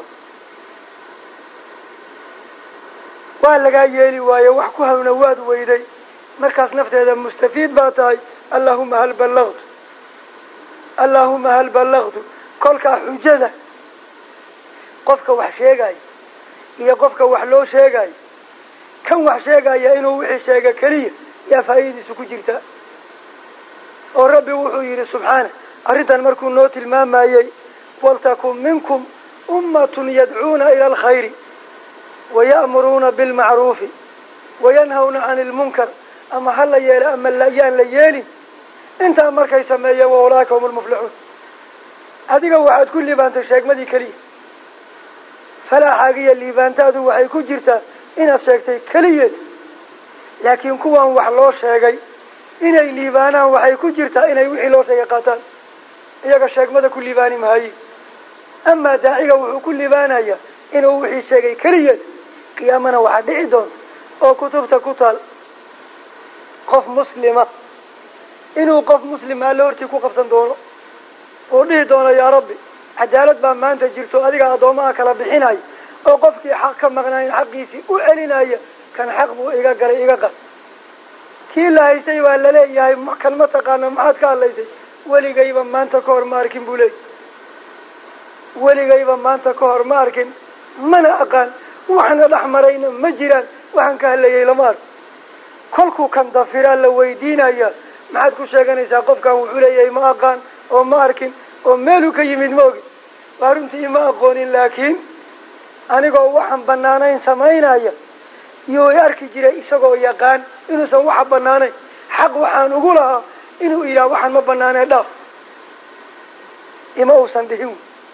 وقال لقا يلي ويا وحكوها ونواد ويدي مركز نفت هذا مستفيد باتاي اللهم هل بلغت اللهم هل بلغت كلك حجده قفك وحشيغاي يا قفك وحلو شيغاي كان وحشيغاي انه وحي شيغا كليه يا فايديسو كجيرتا او ربي وحو يري سبحانه اريدان مركو نو تلمامايي ولتكن منكم امه يدعون الى الخير ويأمرون بالمعروف وينهون عن المنكر اما هل يلا اما الليان ليالي انت امرك يسميه واولئك هم المفلحون هذه واحد كل بانت الشيخ مدي كلي فلا حاجة اللي بانتادو وحي كجرتا إن الشيختي كلية لكن كوان وحلو شيخي إن اللي بانا وحي كجرتا إن يوحي لو شيقاتان إياك الشيخ مدى كل باني مهاي أما داعيك وحي كل بانا إياه إنه وحي شيخي كلية قيامنا واحد عدون أو كتبت كتال قف مسلمة إنه قف مسلمة لورتكو قفتن دونه وديه دونا يا ربي عدالة بان ما انت جرتو أذيك أدوما كلا بحيناي وقفك حق مغنين حقيسي وعلنا كان حق بو إيقا قري إيقا قر كي الله يسي ولا لي يا كلمة قانا معاد قال ليسي ولي قيبا ما انت كور ماركين بولي ولي قيبا ما انت كور ماركين من أقال وحنا الأحمرين مجرا وحن كهلي لمار كلكو كان ضفيران لويدينا يا ما حد كشاغان يساقف كان وحولي ما أقان أو ماركين أو ميلو كيمين موغي وارنتي ما أقونين لكن أنا قو وحن بنانين سماينا يا يو ياركي جيرا إساقو يقان إنو سوحا بنانين حق وحان أقولها إنو إلا وحن ما بنانين داف إما أوسان دهيون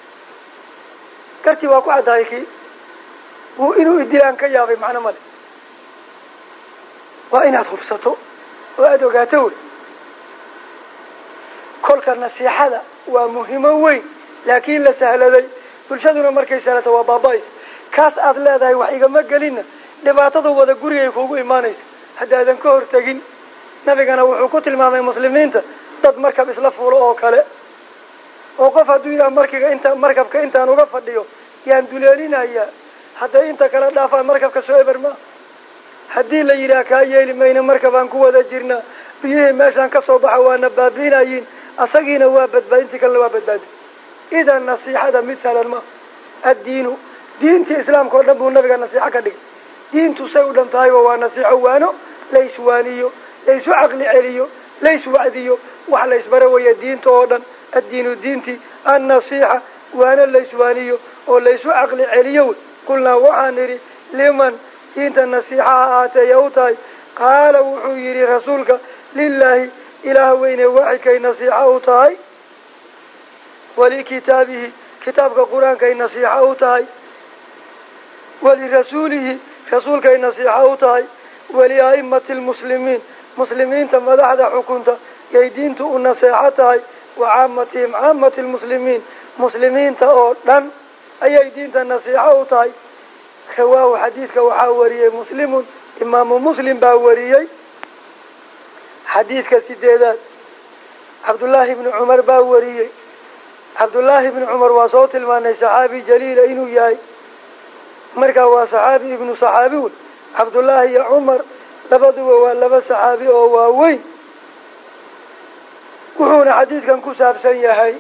كرتي واقع دايكي وإنو إدلان كيابي معنا مالي وإنها تخبصته وأدو قاتول كل كالنسيحة ومهمة وين لكن لسهل ذي بلشدنا مركي سالة وبابايس كاس أدلا ذي وحيقا مقالين لبعتضوا وذا قرية يفوقوا إيمانيس حتى هذا كهر تقين نبقنا وحكوت المامي المسلمين ضد مركب إسلاف ولو كلا وقف دوينا مركب انت مركب كأنت أنا وقف ديو يعني دولالين هيا حتى انت كلا دافع مركب كسويبر ما حدي اللي يراك هيا لمين مركب أنكو ذا جرنا بيه ماشان كصوبح وانا بابين هين أساقين وابد بانتي كلا وابد باد إذا النصيحة ده مثال الماء الدين دين في إسلام كون نبو النبي النصيحة كدك دين تسود طايوة ونصيحة وانو ليس وانيو ليس عقل عليو ليس وعديو وحلا يسبروا الدين تودا الدين الدينتي النصيحة وانا ليس وانيو وليس عقل عليو قلنا وحانري لمن دين النصيحة آتي يوتاي قال وحيري رسولك لله إله وين واحد كي نصيحة أوتاي ولكتابه كتابك القرآن كي نصيحة أوتاي ولرسوله رسول كي نصيحة أوتاي ولأئمة المسلمين مسلمين تمدح ذا حكمت يدين تو النصيحة وعامتهم عامة المسلمين مسلمين تأودن أي دين النصيحة أوتاي خواه حديثك وحاوري مسلم إمام مسلم باوري حديثك سيدات عبد الله بن عمر باوري عبد الله بن عمر وصوت الماني صحابي جليل إنو ياي مركا وصحابي ابن صحابي عبد الله يا عمر لبدوا ولبا صحابي أو واوين وحونا حديث كان كساب سيهاي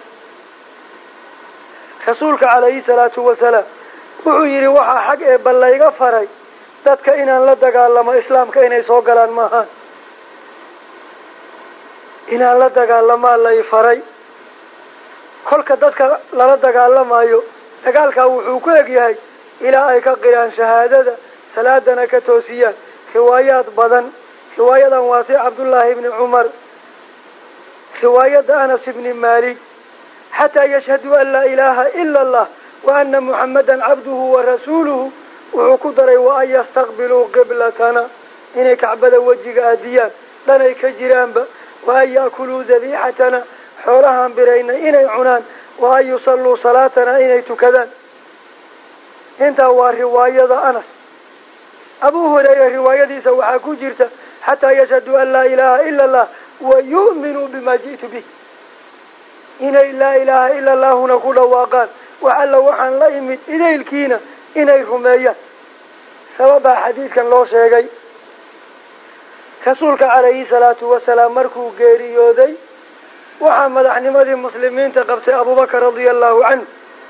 رسولك عليه الصلاة والسلام وحيري وحا حق بل يغفري dadka inaan la dagaalamo islaamka inay soo galaan maaha inaan la dagaalamo la faray kolka dadka la dagaalamayo dagaalka wuxuu ku egyahay ilaa ay ka qiraan shahaadada salaadana ka toosiyaan riwaayad badan riwaayadan waasi Abdullah ibn Umar riwaayada Anas ibn Malik hatta yashhadu an la ilaha illa Allah wa anna Muhammadan abduhu wa rasuluhu وكدري وأن يستقبلوا قبلتنا إن كعبة وجه أديان لنا كجيران وأن يأكلوا ذبيحتنا حولها برينا إن عنان وأن يصلوا صلاتنا إن تكذان انت هو رواية أنس أبو هريرة رواية دي سوحا كجيرتا حتى يشهدوا أن لا إله إلا الله ويؤمنوا بما جئت به إن لا إله إلا الله نقول وقال وعلى وحن لا يمد إليه الكينة إنay rumeeyaan sababa xadiidkan loo sheegay rasuulka calayhi salaatu wasalaam markuu geeriyooday waxa madaxnimadii muslimiinta qabtay Abu Bakr radiyallahu anhu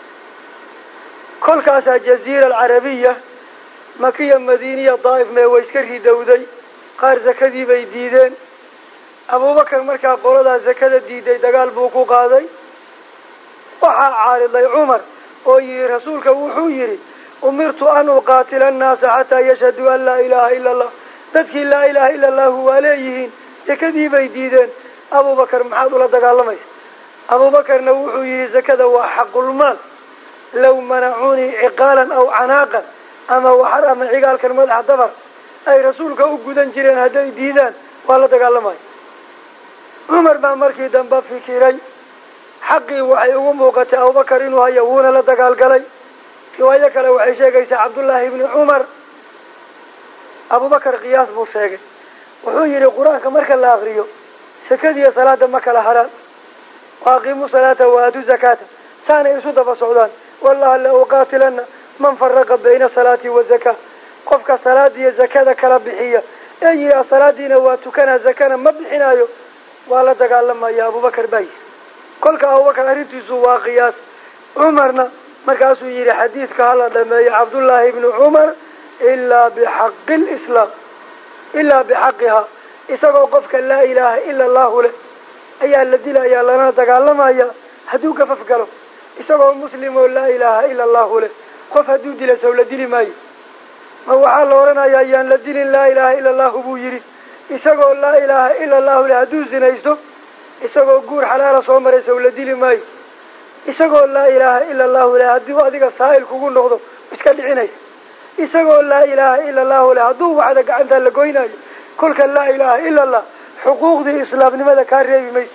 kolkaas jaziira al-arabiya makiya madiiniya daa'if mee way iska ridowday qaar zakadii bay diideen Abu Bakr markaa qolada zakada diiday dagaal buu ku qaaday waxa caariday Umar oo yiri rasuulka wuxuu yiri أمرت أن أقاتل الناس حتى يشهدوا أن لا إله إلا الله تذكي لا إله إلا الله هو عليهين يكذي بيديدين أبو بكر محاضر لدك الله ميس أبو بكر نوحي زكذا وحق المال لو منعوني عقالا أو عناقا أما وحرم العقال كرمال حدفر أي رسولك أقودان جيرين هدي ديدان والله دك الله ميس عمر بن مركي دنبا في كيري حقي وحي وموقت أبو بكر إنه هيوون لدك القلي رواية كلا وحي شيخ عبد الله بن عمر أبو بكر قياس بو شيخ وحيري القرآن كمرك الله أغريه سكدي صلاة مكة لحرام وأقيموا صلاة وآتوا زكاة ثاني يسود بصعودان والله لا أقاتلن من فرق بين صلاة والزكاة قفك صلاة دي زكاة كلا بحية أي صلاة دينا واتكنا زكاة ما بحنايو ولا تقال يا أبو بكر باي كلك أبو بكر أريد سوا قياس عمرنا مركاسو يري حديث قال لما يا عبد الله بن عمر إلا بحق الإسلام إلا بحقها إسقوا قفك لا إله إلا الله له أي الذي لا يا لنا تقال ما يا هدوك ففقروا إسقوا مسلم لا إله إلا الله له قف هدو دي لسولة دي ماي ما وحال لورنا يا أيان لدين لا إله إلا الله بو يري إسقوا لا إله إلا الله له هدو زنيستو إسقوا قور حلال صومر سولة دي ماي إسقوا لا إله إلا الله له هدو أديك السائل كقول نغضو إسكال عناي إسقوا لا إله إلا الله له هدو وعدك عندها لقويناي كل لا إله إلا الله حقوق دي إسلام لماذا كان ريبي ميس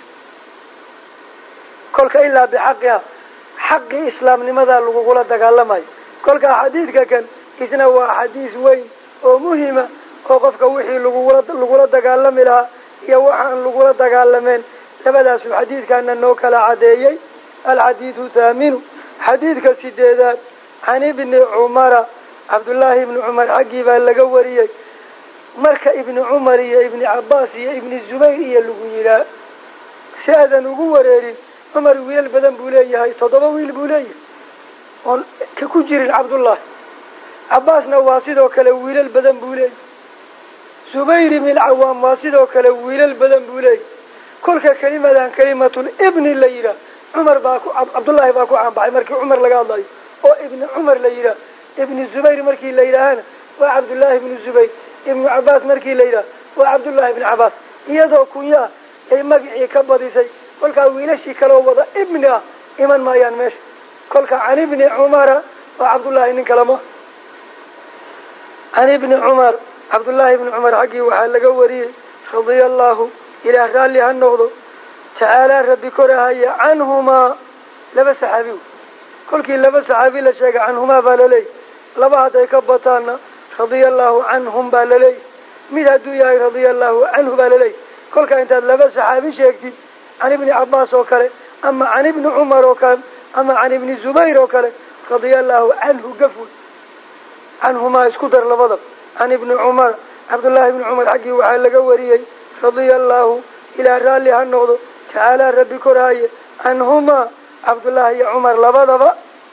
كل إلا بحقها حق إسلام لماذا لقولا تقال كل حديث كان إذن هو حديث وين ومهمة وقفك وحي لقولا تقال لها يوحا لقولا تقال من لماذا سو حديث كان النوك العديي الحديث ثامن حديث كالسدادات عن ابن عمر عبد الله بن عمر عقيبا لقوريي marka ibn Umar iyo ibn Abbas iyo ibn Zubayr iyo lagu yira saadan ugu wareerin Umar wiil badan buu leeyahay todoba wiil buu leeyahay oo ka ku jirin Abdullah Abbasna waa sidoo kale wiilal badan buu leeyahay Zubayr ibn al-Awwam waa sidoo kale wiilal badan buu leeyahay kulka kalimadan kalimatul ibn la yira Umar baa ku Abdullah baa ku aan baxay markii Umar laga hadlay oo ibn Umar la yira ibn Zubayr markii la yiraahana waa Abdullah ibn Zubayr ابن عباس مركي ليلى وعبد الله بن عباس يدو كنيا اي مقعي كبديسي كلك ويلشي كلو وضع ابنها ايمان ما ينمش كلك عن ابن عمر وعبد الله بن كلمه عن ابن عمر عبد الله بن عمر حقي وحال لقوري رضي الله الى قال لي النهض تعالى ربي كرهي عنهما لبس حبيب كلك لبس حبيب لشيك عنهما باللي لبعض يكبطانا رضي الله عنهم باللي ميدادو يا رضي الله عنه باللي كل كان انت لبس صحابي شيكتي عن ابن عباس وكله اما عن ابن عمر وكان اما عن ابن زبير وكله رضي الله عنه قفل عنهما اسكدر لبضب عن ابن عمر عبد الله بن عمر حقي وحال لقوريي رضي الله الى رالي هالنغض تعالى ربي كراي عنهما عبد الله يا عمر لبضب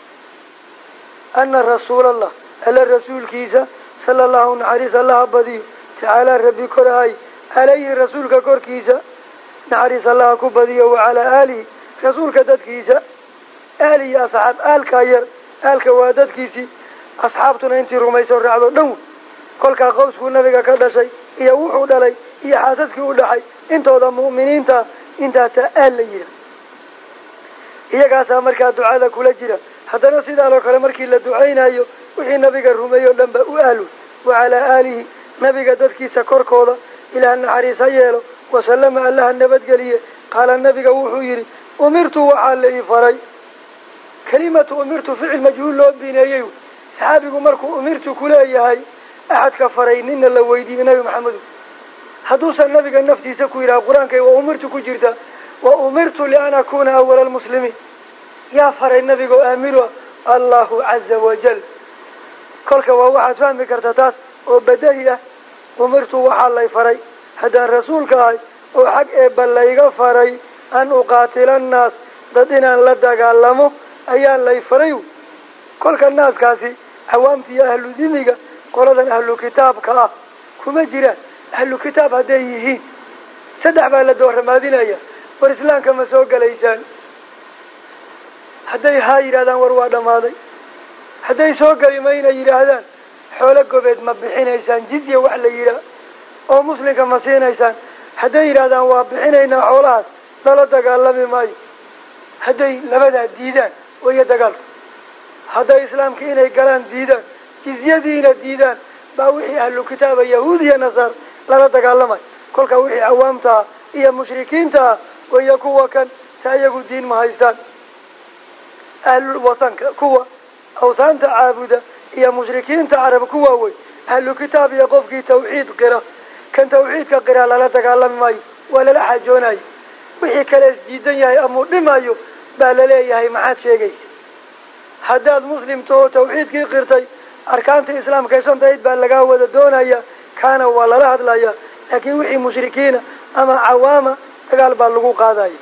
ان الرسول الله الا الرسول كيسا صلى الله عليه الله بدي تعالى ربي كرهاي عليه رسولك كور كيسا نحرس الله كبدي وعلى آله رسولك دد كيسا آلي يا أصحاب آل كاير آل كوادد كيسي أصحابتنا انتي رميس الرعضو نو كل كاقوسك النبي كرد شيء إيا وحود لي إيا حاسسك ودحي انتو ذا مؤمنين تا انتا تآل لينا إيا كاسا مركا دعاء كل جرا حتى نصيد على كل مركي لدعينا أيو وحي نبي الرميو لنبا وآلو وعلى آله نبي ددكي سكر كودا إلى أن حريصا يلو وسلم الله النبت قليه قال النبي وحو يري أمرت وحال لي فري كلمة أمرت فعل مجهول لو بينيو صحابي مركو أمرت كلاي هاي أحد كفرين إن الله ويدي نبي محمد حدوث النبي النفسي سكو إلى القرآن كي وأمرت كجرتا وأمرت لأن أكون أول المسلمين يا فري النبي أمره الله عز وجل كلك وواحد فهم كرتتاس وبداية أمرت وحال لي فري هذا الرسول كاي وحق إبال ليغا فري أن أقاتل الناس ضدنا لدى قالمو أيان لي فريو كلك الناس كاسي عوامتي أهل دينيك قولنا أهل كتاب كا كما جيران أهل كتاب هدايهين سدع بها لدور مادينية والإسلام كما سوق ليسان هداي هاي رادان وروادا ماضي هداي سوق لمين يرادان حولك قبيت مبحين إيسان جزية وحلا يرا أو مسلم كما سين إيسان هداي رادان وابحين إينا حولات لا تقال ماي هداي لبدا ديدان ويدقال هداي إسلام كينا يقالان ديدان جزية دينا ديدان باوحي أهل كتاب يهودية نصر لا تقال ماي كل كوحي عوامتها إيا مشركين تها وإيا كوا كان سايقوا الدين مهايستان أهل الوطن كوا أوثان تعابدا إيا مشركين تعرب كوا وي أهل الكتاب يقفكي توحيد قرى كان توحيد كقرى لا تقال ماي ولا لا حجوناي وحي كلاس جيدا يهي أمور لمايو بالا ليه يهي معاد شيقي haddaad muslimtoo tawxiidkii qirtay arkaanta islaamka shantayd baa lagaa wada doonaya kaana waa lala hadlaya laakiin wixii mushrikiina ama cawaama dagaal baa lagu qaadaya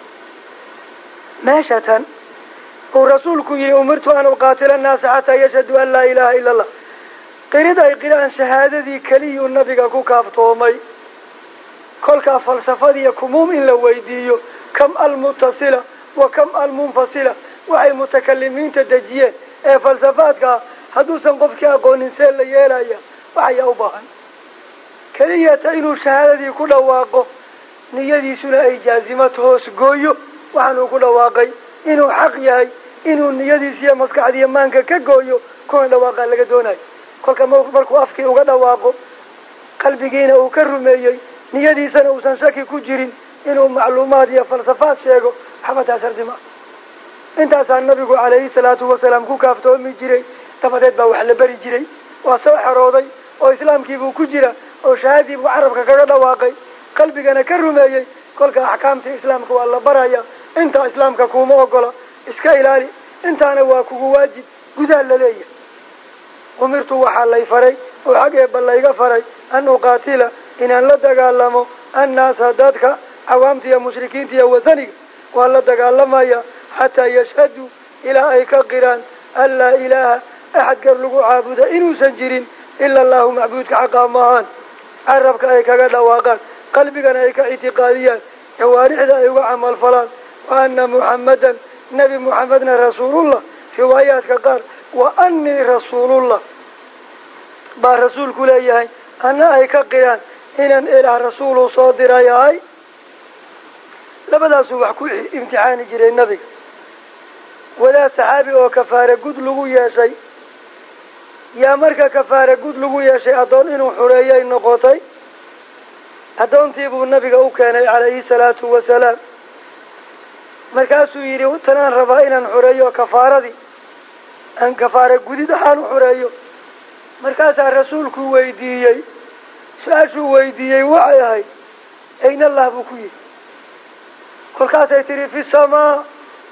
meesha tan uu rasuulku yihi umirtu an uqaatila annaasa xataa yashhadu an laa ilaaha ila allah qirid ay qiraan shahaadadii keliyuu nabiga ku kaaftoomay kolkaa falsafadiiyo kumuum in la weydiiyo kam almutasila wa kam almunfasila waxay mutakalimiinta dejiyeen ee falsafaadka ah hadduusan qofkii aqoonin see la yeelaya waxayaa u baahan keliyata inuu shahaadadii ku dhawaaqo niyadiisuna ay jaazimad hoos gooyo waxaanuu ku dhawaaqay inuu xaq yahay inuu niyadiisiiyo maskaxdiiyo maanka ka gooyo kuna dhawaaqaa laga doonayo kolka markuu afkii uga dhawaaqo qalbigiina uu ka rumeeyey niyadiisana uusan shaki ku jirin inuu macluumaad iyo falsafaad sheego waxbataa shardi maa intaasaa nabigu calayhi salaatu wasalaam ku kaaftoomi jiray dabadeed baa wax la beri jiray waa soo xerooday oo islaamkiibuu ku jira oo shahaadiibuu carabka kaga dhawaaqay qalbigana ka rumeeyey kolka axkaamta islaamka waa la baraya intaa islaamka kuuma ogola iska ilaali intaana waa kugu waajib gudaha la leeyahay umirtu waxaa lay faray oo xag eebba layga faray an uqaatila inaan la dagaalamo annaasa dadka cawaamta iyo mushrikiinta iyo wasaniga waa la dagaalamaya xataa yashhaduu ilaa ay ka qiraan an laa ilaaha axad gar lagu caabuda inuusan jirin ila allahu macbuudka xaqaa maahaan carabka ay kaga dhawaaqaan qalbigana ay ka ictiqaadiyaan jawaarixda ay uga camal falaan wa ana muxammadan nebi muxamedna rasuulullah riwaayaadka qaar wa anii rasuulullah baa rasuulku leeyahay ana ay ka qiraan inaan ilaah rasuulu soo dirayahay labadaasuu wax ku imtixaani jiray nabiga wadaad saxaabi oo kafaare gud lagu yeeshay yaa marka kafaare gud lagu yeeshay addoon inuu xureeyay noqotay addoontii buu nabiga u keenay calayhi salaatu wasalaam markaasuu yidhi tanaan rabaa inaan xureeyo kafaaradii aan kafaare gudid ahaan u xureeyo markaasaa rasuulku weydiiyey su-aashuu weydiiyey waxay ahayd ayna allah buu ku yidhi kolkaasay tihi fi samaa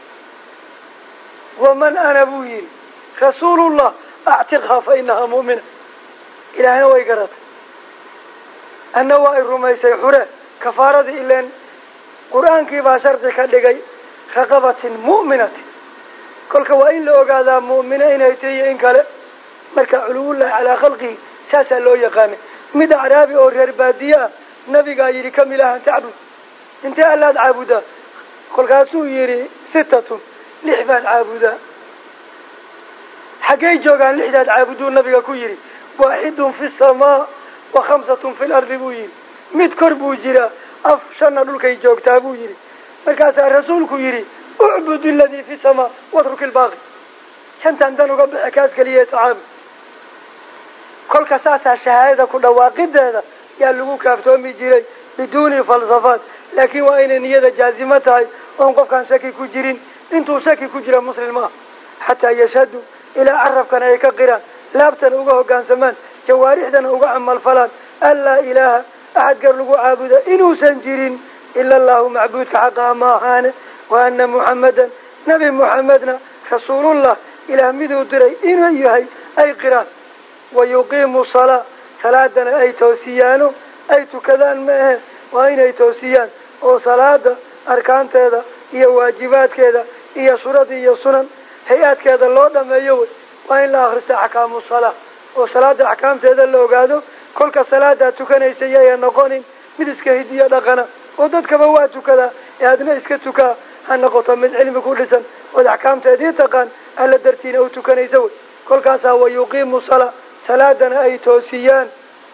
waman ana buu yidhi rasuulullah actiqhaa fa inahaa mu'mina ilaahna way garatay anna waa ay rumaysay xure kafaaradii ileen qur-aankii baa shardi ka dhigay raqabatin mu'minatin kolka waa in la ogaadaa mu'mina inay tahiyo in kale marka culuwullahi calaa khalqihi saasaa loo yaqaanay mid acraabi oo reer baadiye ah nabigaa yidhi kam ilaahan tacbud intee allaad caabudaa kolkaasuu yidhi sittatun lix baan caabudaa xaggey joogaan lixdaad caabuduu nabiga ku yidhi waaxidun fi samaa wa khamsatun fi lardi buu yidhi mid kor buu jiraa af shanna dhulkay joogtaa buu yidhi markaasaa rasuulku yidhi ucbud aladii fi samaa watruki ilbaaqi shantan dan uga bixe kaas keliya tacaami kolka saasaa shahaadada ku dhawaaqideeda yaa lagu kaaftoomi jiray biduuni falsafaad laakiin waa inay niyada jaazimo tahay oon qofkaan shaki ku jirin intuu shaki ku jira muslim maaha xataa yashhadu ilaa carabkana ay ka qiraan laabtana uga hoggaansamaan jawaarixdana uga camal falaan an laa ilaaha axad gar lagu caabuda inuusan jirin ila allahu macbuudka xaqaa ma ahaane wa ana muxammadan nebi muxamedna rasuulullah ilaah miduu diray inuu yahay ay qiraan wa yuqiimu salaa salaadana ay toosiyaano ay tukadaan ma ahe waa inay toosiyaan oo salaada arkaanteeda iyo waajibaadkeeda iyo shuradi iyo sunan hay-aadkeeda loo dhameeyo wey waa in la akrista axkaamu salaa oo salaada axkaamteeda la ogaado kolka salaadaa tukanaysa yaya noqonin mid iska hidiyo dhaqana oo dadkaba waa tukadaa ee adna iska tukaa ha noqoto mid cilmi ku dhisan ood axkaamteedii taqaan alla dartiina u tukanaysa wey kolkaasaa wa yuqiimu salaa salaadana ay toosiyaan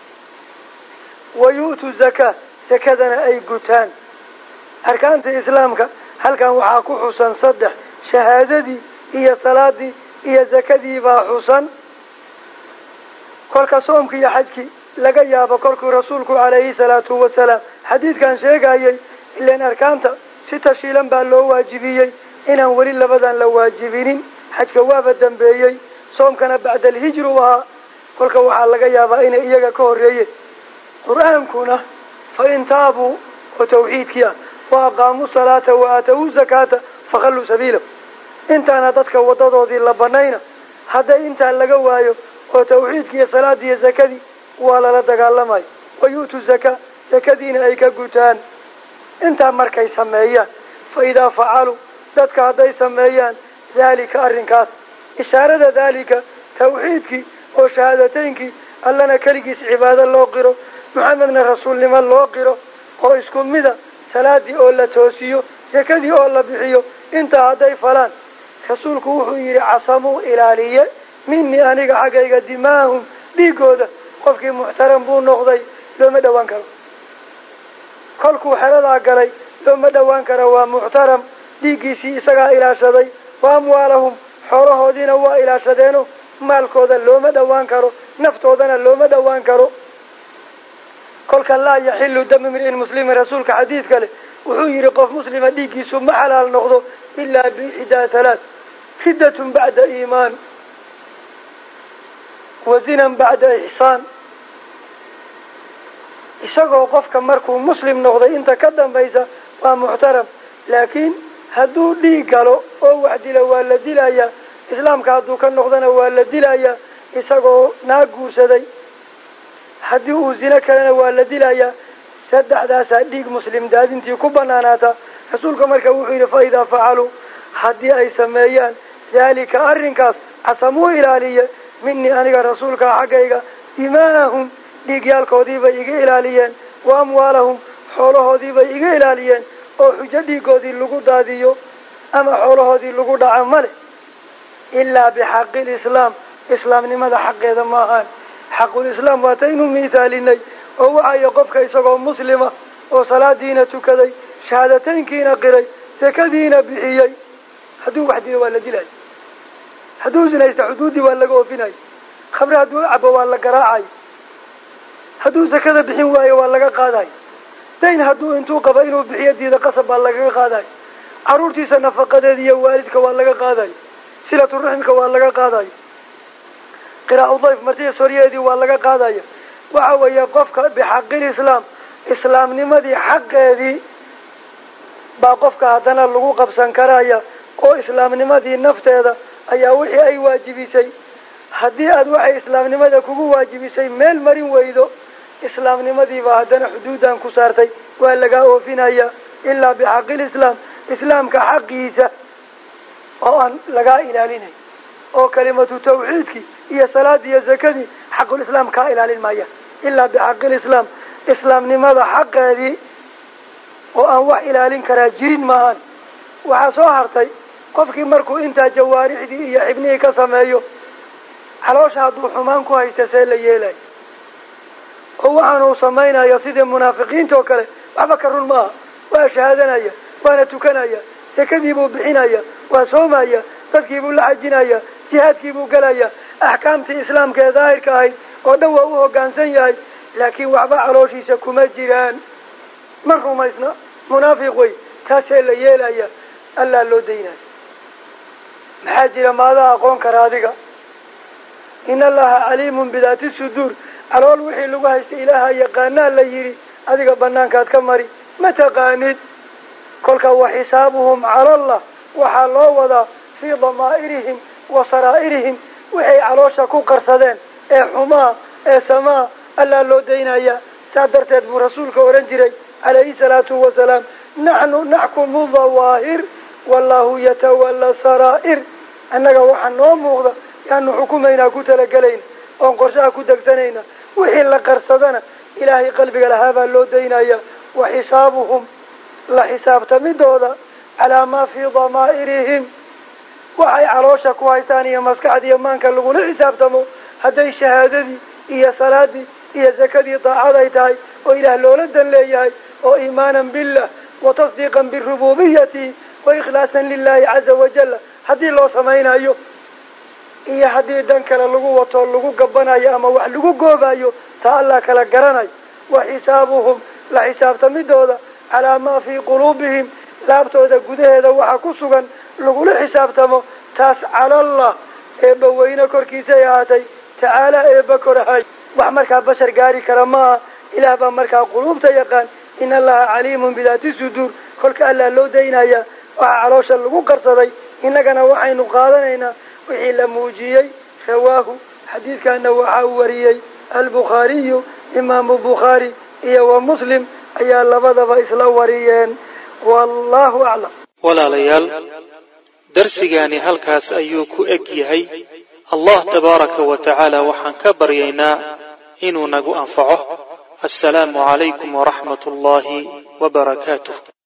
wa yu'tu zakaa sakadana ay gutaan arkaanta islaamka halkan waxaa ku xusan saddex shahaadadii iyo salaadii iyo zakadii baa xusan kolka soomki iyo xajkii laga yaabo kolkuu rasuulku calayhi salaatu wasalaam xadiidkan sheegayay ilaan arkaanta si tashiilan baa loo waajibiyey inaan weli labadan la waajibinin xajka waaba dambeeyey soomkana bacda alhijri u ahaa kolka waxaa laga yaabaa inay iyaga ka horreeyeen qur-aankuna fa in taabuu oo tawxiidkii ah wa aqaamuu salaata wa aatawu zakaata fakhalluu sabiilahu intaana dadka wadadoodii la banayna هذا انت لقوايو وتوحيدك يا صلاة يا زكدي ولا لدقالماي ويؤتوا الزكاة زكدين أي كقتان انت مركي سميان فإذا فعلوا ذاتك هذا سميان ذلك أرنكاس إشارة ذلك توحيدك وشهادتينك ألنا كلجس عباد الله قرو محمد رسول لما الله قرو وإسكم مذا صلاة أولا توسيو زكدي أولا بحيو انت هذا فلان رسولك وحير عصموا إلالية مني أنيق حقيقة دماهم ديقودا قفك محترم بو نغضي لو مدوان كرو كلكو حلدا قلي لو مدوان كرو ومحترم ديقيسي إساقا إلى شدي وأموالهم حوره دين هو إلى شدينه مالكودا لو مدوان كرو نفتودنا لو مدوان كرو كلك لا يحل دم من المسلم رسولك حديث قال وحير قف مسلم ديقيسو محلال نغضو إلا بإحدى ثلاث حدة بعد إيمان وزنا بعد إحسان إساقوا قفك مركو مسلم نغضي انت كدن بيزا ومحترم لكن هدو دي قالوا او وحدي لوالا دلايا إسلامك هدو كان نغضنا والا دلايا إساقوا ناقو سدي هدو زنا كان والا دلايا سدح داسا ديق مسلم دادنتي كبناناتا رسولك مركو وحيد فإذا فعلوا حدي أي سميان ذلك أرنكاس عصموا إلالية مني أنك رسولك حقيقة دماءهم ديقيالكودي بيقى إلاليين وأموالهم حولهودي بيقى إلاليين أو حجديكودي اللقو داديو أما حولهودي اللقو دعمله إلا بحق الإسلام إسلام لماذا حق هذا ماهان حق الإسلام واتين مثاليني هو عيقفك إساقوا مسلمة وصلاة دينة كذي شهادتين كينا قري سكدين بحيي هدو وحدي ولا دلاي هدو زنايست حدودي ولا قوفيناي خبر هدو عبا ولا قراعي هدو زكاة بحين واي ولا قاداي دين هدو انتو قبينو بحيدي ذا قصب ولا قاداي عرورتي سنفقد ذي والدك ولا قاداي سلة الرحمك ولا قاداي قراء ضيف مرتي سوريا دي ولا قاداي وعوى يقفك بحق الإسلام إسلام نمدي حق ذي باقفك هدنا اللقو قبسان كرايا oo islaamnimadii nafteeda ayaa wixii ay waajibisay hadii aad waxa islaamnimada kugu waajibisay meel marin weydo islaamnimadii baa hadana xuduudan ku saartay waa laga oofinaya illa bi xaqil islaam islaamka xaqiisa oo aan laga ilaalinay oo kalimatu tawxiidki iyo salaadii iyo zakadii xaqul islaam ka ilaalin maaya illa bi xaqil islaam islaamnimada xaqeedii oo aan wax ilaalin kara jirin maahan waxa soo hartay qofkii markuu inta jawaarixdii iyo xibnihii ka sameeyo xaloosha hadduu xumaan ku haysta see la yeelay oo waxaanu samaynayo sidii munaafiqiinta oo kale waxba ka run maaha waa shahaadanaya waana tukanaya sakadii buu bixinaya waa soomaya dadkii buu la xajinaya jihaadkii buu galaya axkaamtii islaamka ee daahirka ahayd oo dhan waa u hoggaansan yahay laakiin waxba calooshiisa kuma jiraan ma rumaysna munaafiq wey taasee la yeelaya ألا لو دينا محاجر ماذا أقول كرادقة إن الله عليم بذات الصدور على الوحي اللغة إلها يقانا ليري أذيك بنان كات كمري متى قانت كل وحسابهم على الله وحالله وضع في ضمائرهم وصرائرهم وحي على شكو قرصدين إيه حما إيه سماء ألا لو دينا يا سادرت أدبو رسولك ورنجري عليه الصلاة والسلام نحن نحكم الظواهر والله يتولى السرائر أنك وحن نومغضا يعني حكومينا كتلقلين وانقرشا كدكتنينا وحين لقرصدنا إلهي قلبك لهذا اللو دينا وحسابهم لحساب تمدودا على ما في ضمائرهم وحي عروشك وحيتاني مسكعد يمانك اللغون حساب تمو هذي شهادتي إيا صلاتي إيا زكاتي طاعتي وإله لولدا ليهي وإيمانا بالله وتصديقا بالربوبية وإخلاصا لله عز وجل هذه الله سمعنا أيو إيا هذه دنك للغو وطلغو قبنا يا أما وحلغو قوبا أيو تعالى كلا قرنا وحسابهم لحساب تمدودا على ما في قلوبهم لابتودا قده هذا وحكسوغا لغو لحساب تمو تاس على الله إيبا وين كوركيسياتي تعالى إيبا كورهاي وحمركا بشر قاري كرما إلا بمركا قلوب تيقان إن الله عليم بذات الصدور كلك ألا لو دينايا وعلوش اللغو قرصدي إنكنا وحين قادنينا wixii la muujiyey rawaahu xadiidkana waxaa wariyey albukhaariyu imaamu bukhaari iyo wa muslim ayaa labadaba isla wariyeen wallahu aclam
walaalayaal darsigaani halkaas ayuu ku eg yahay allah tabaaraka wa tacaala waxaan ka baryaynaa inuu nagu anfaco assalaamu calaykum waraxmat ullaahi wabarakaatuh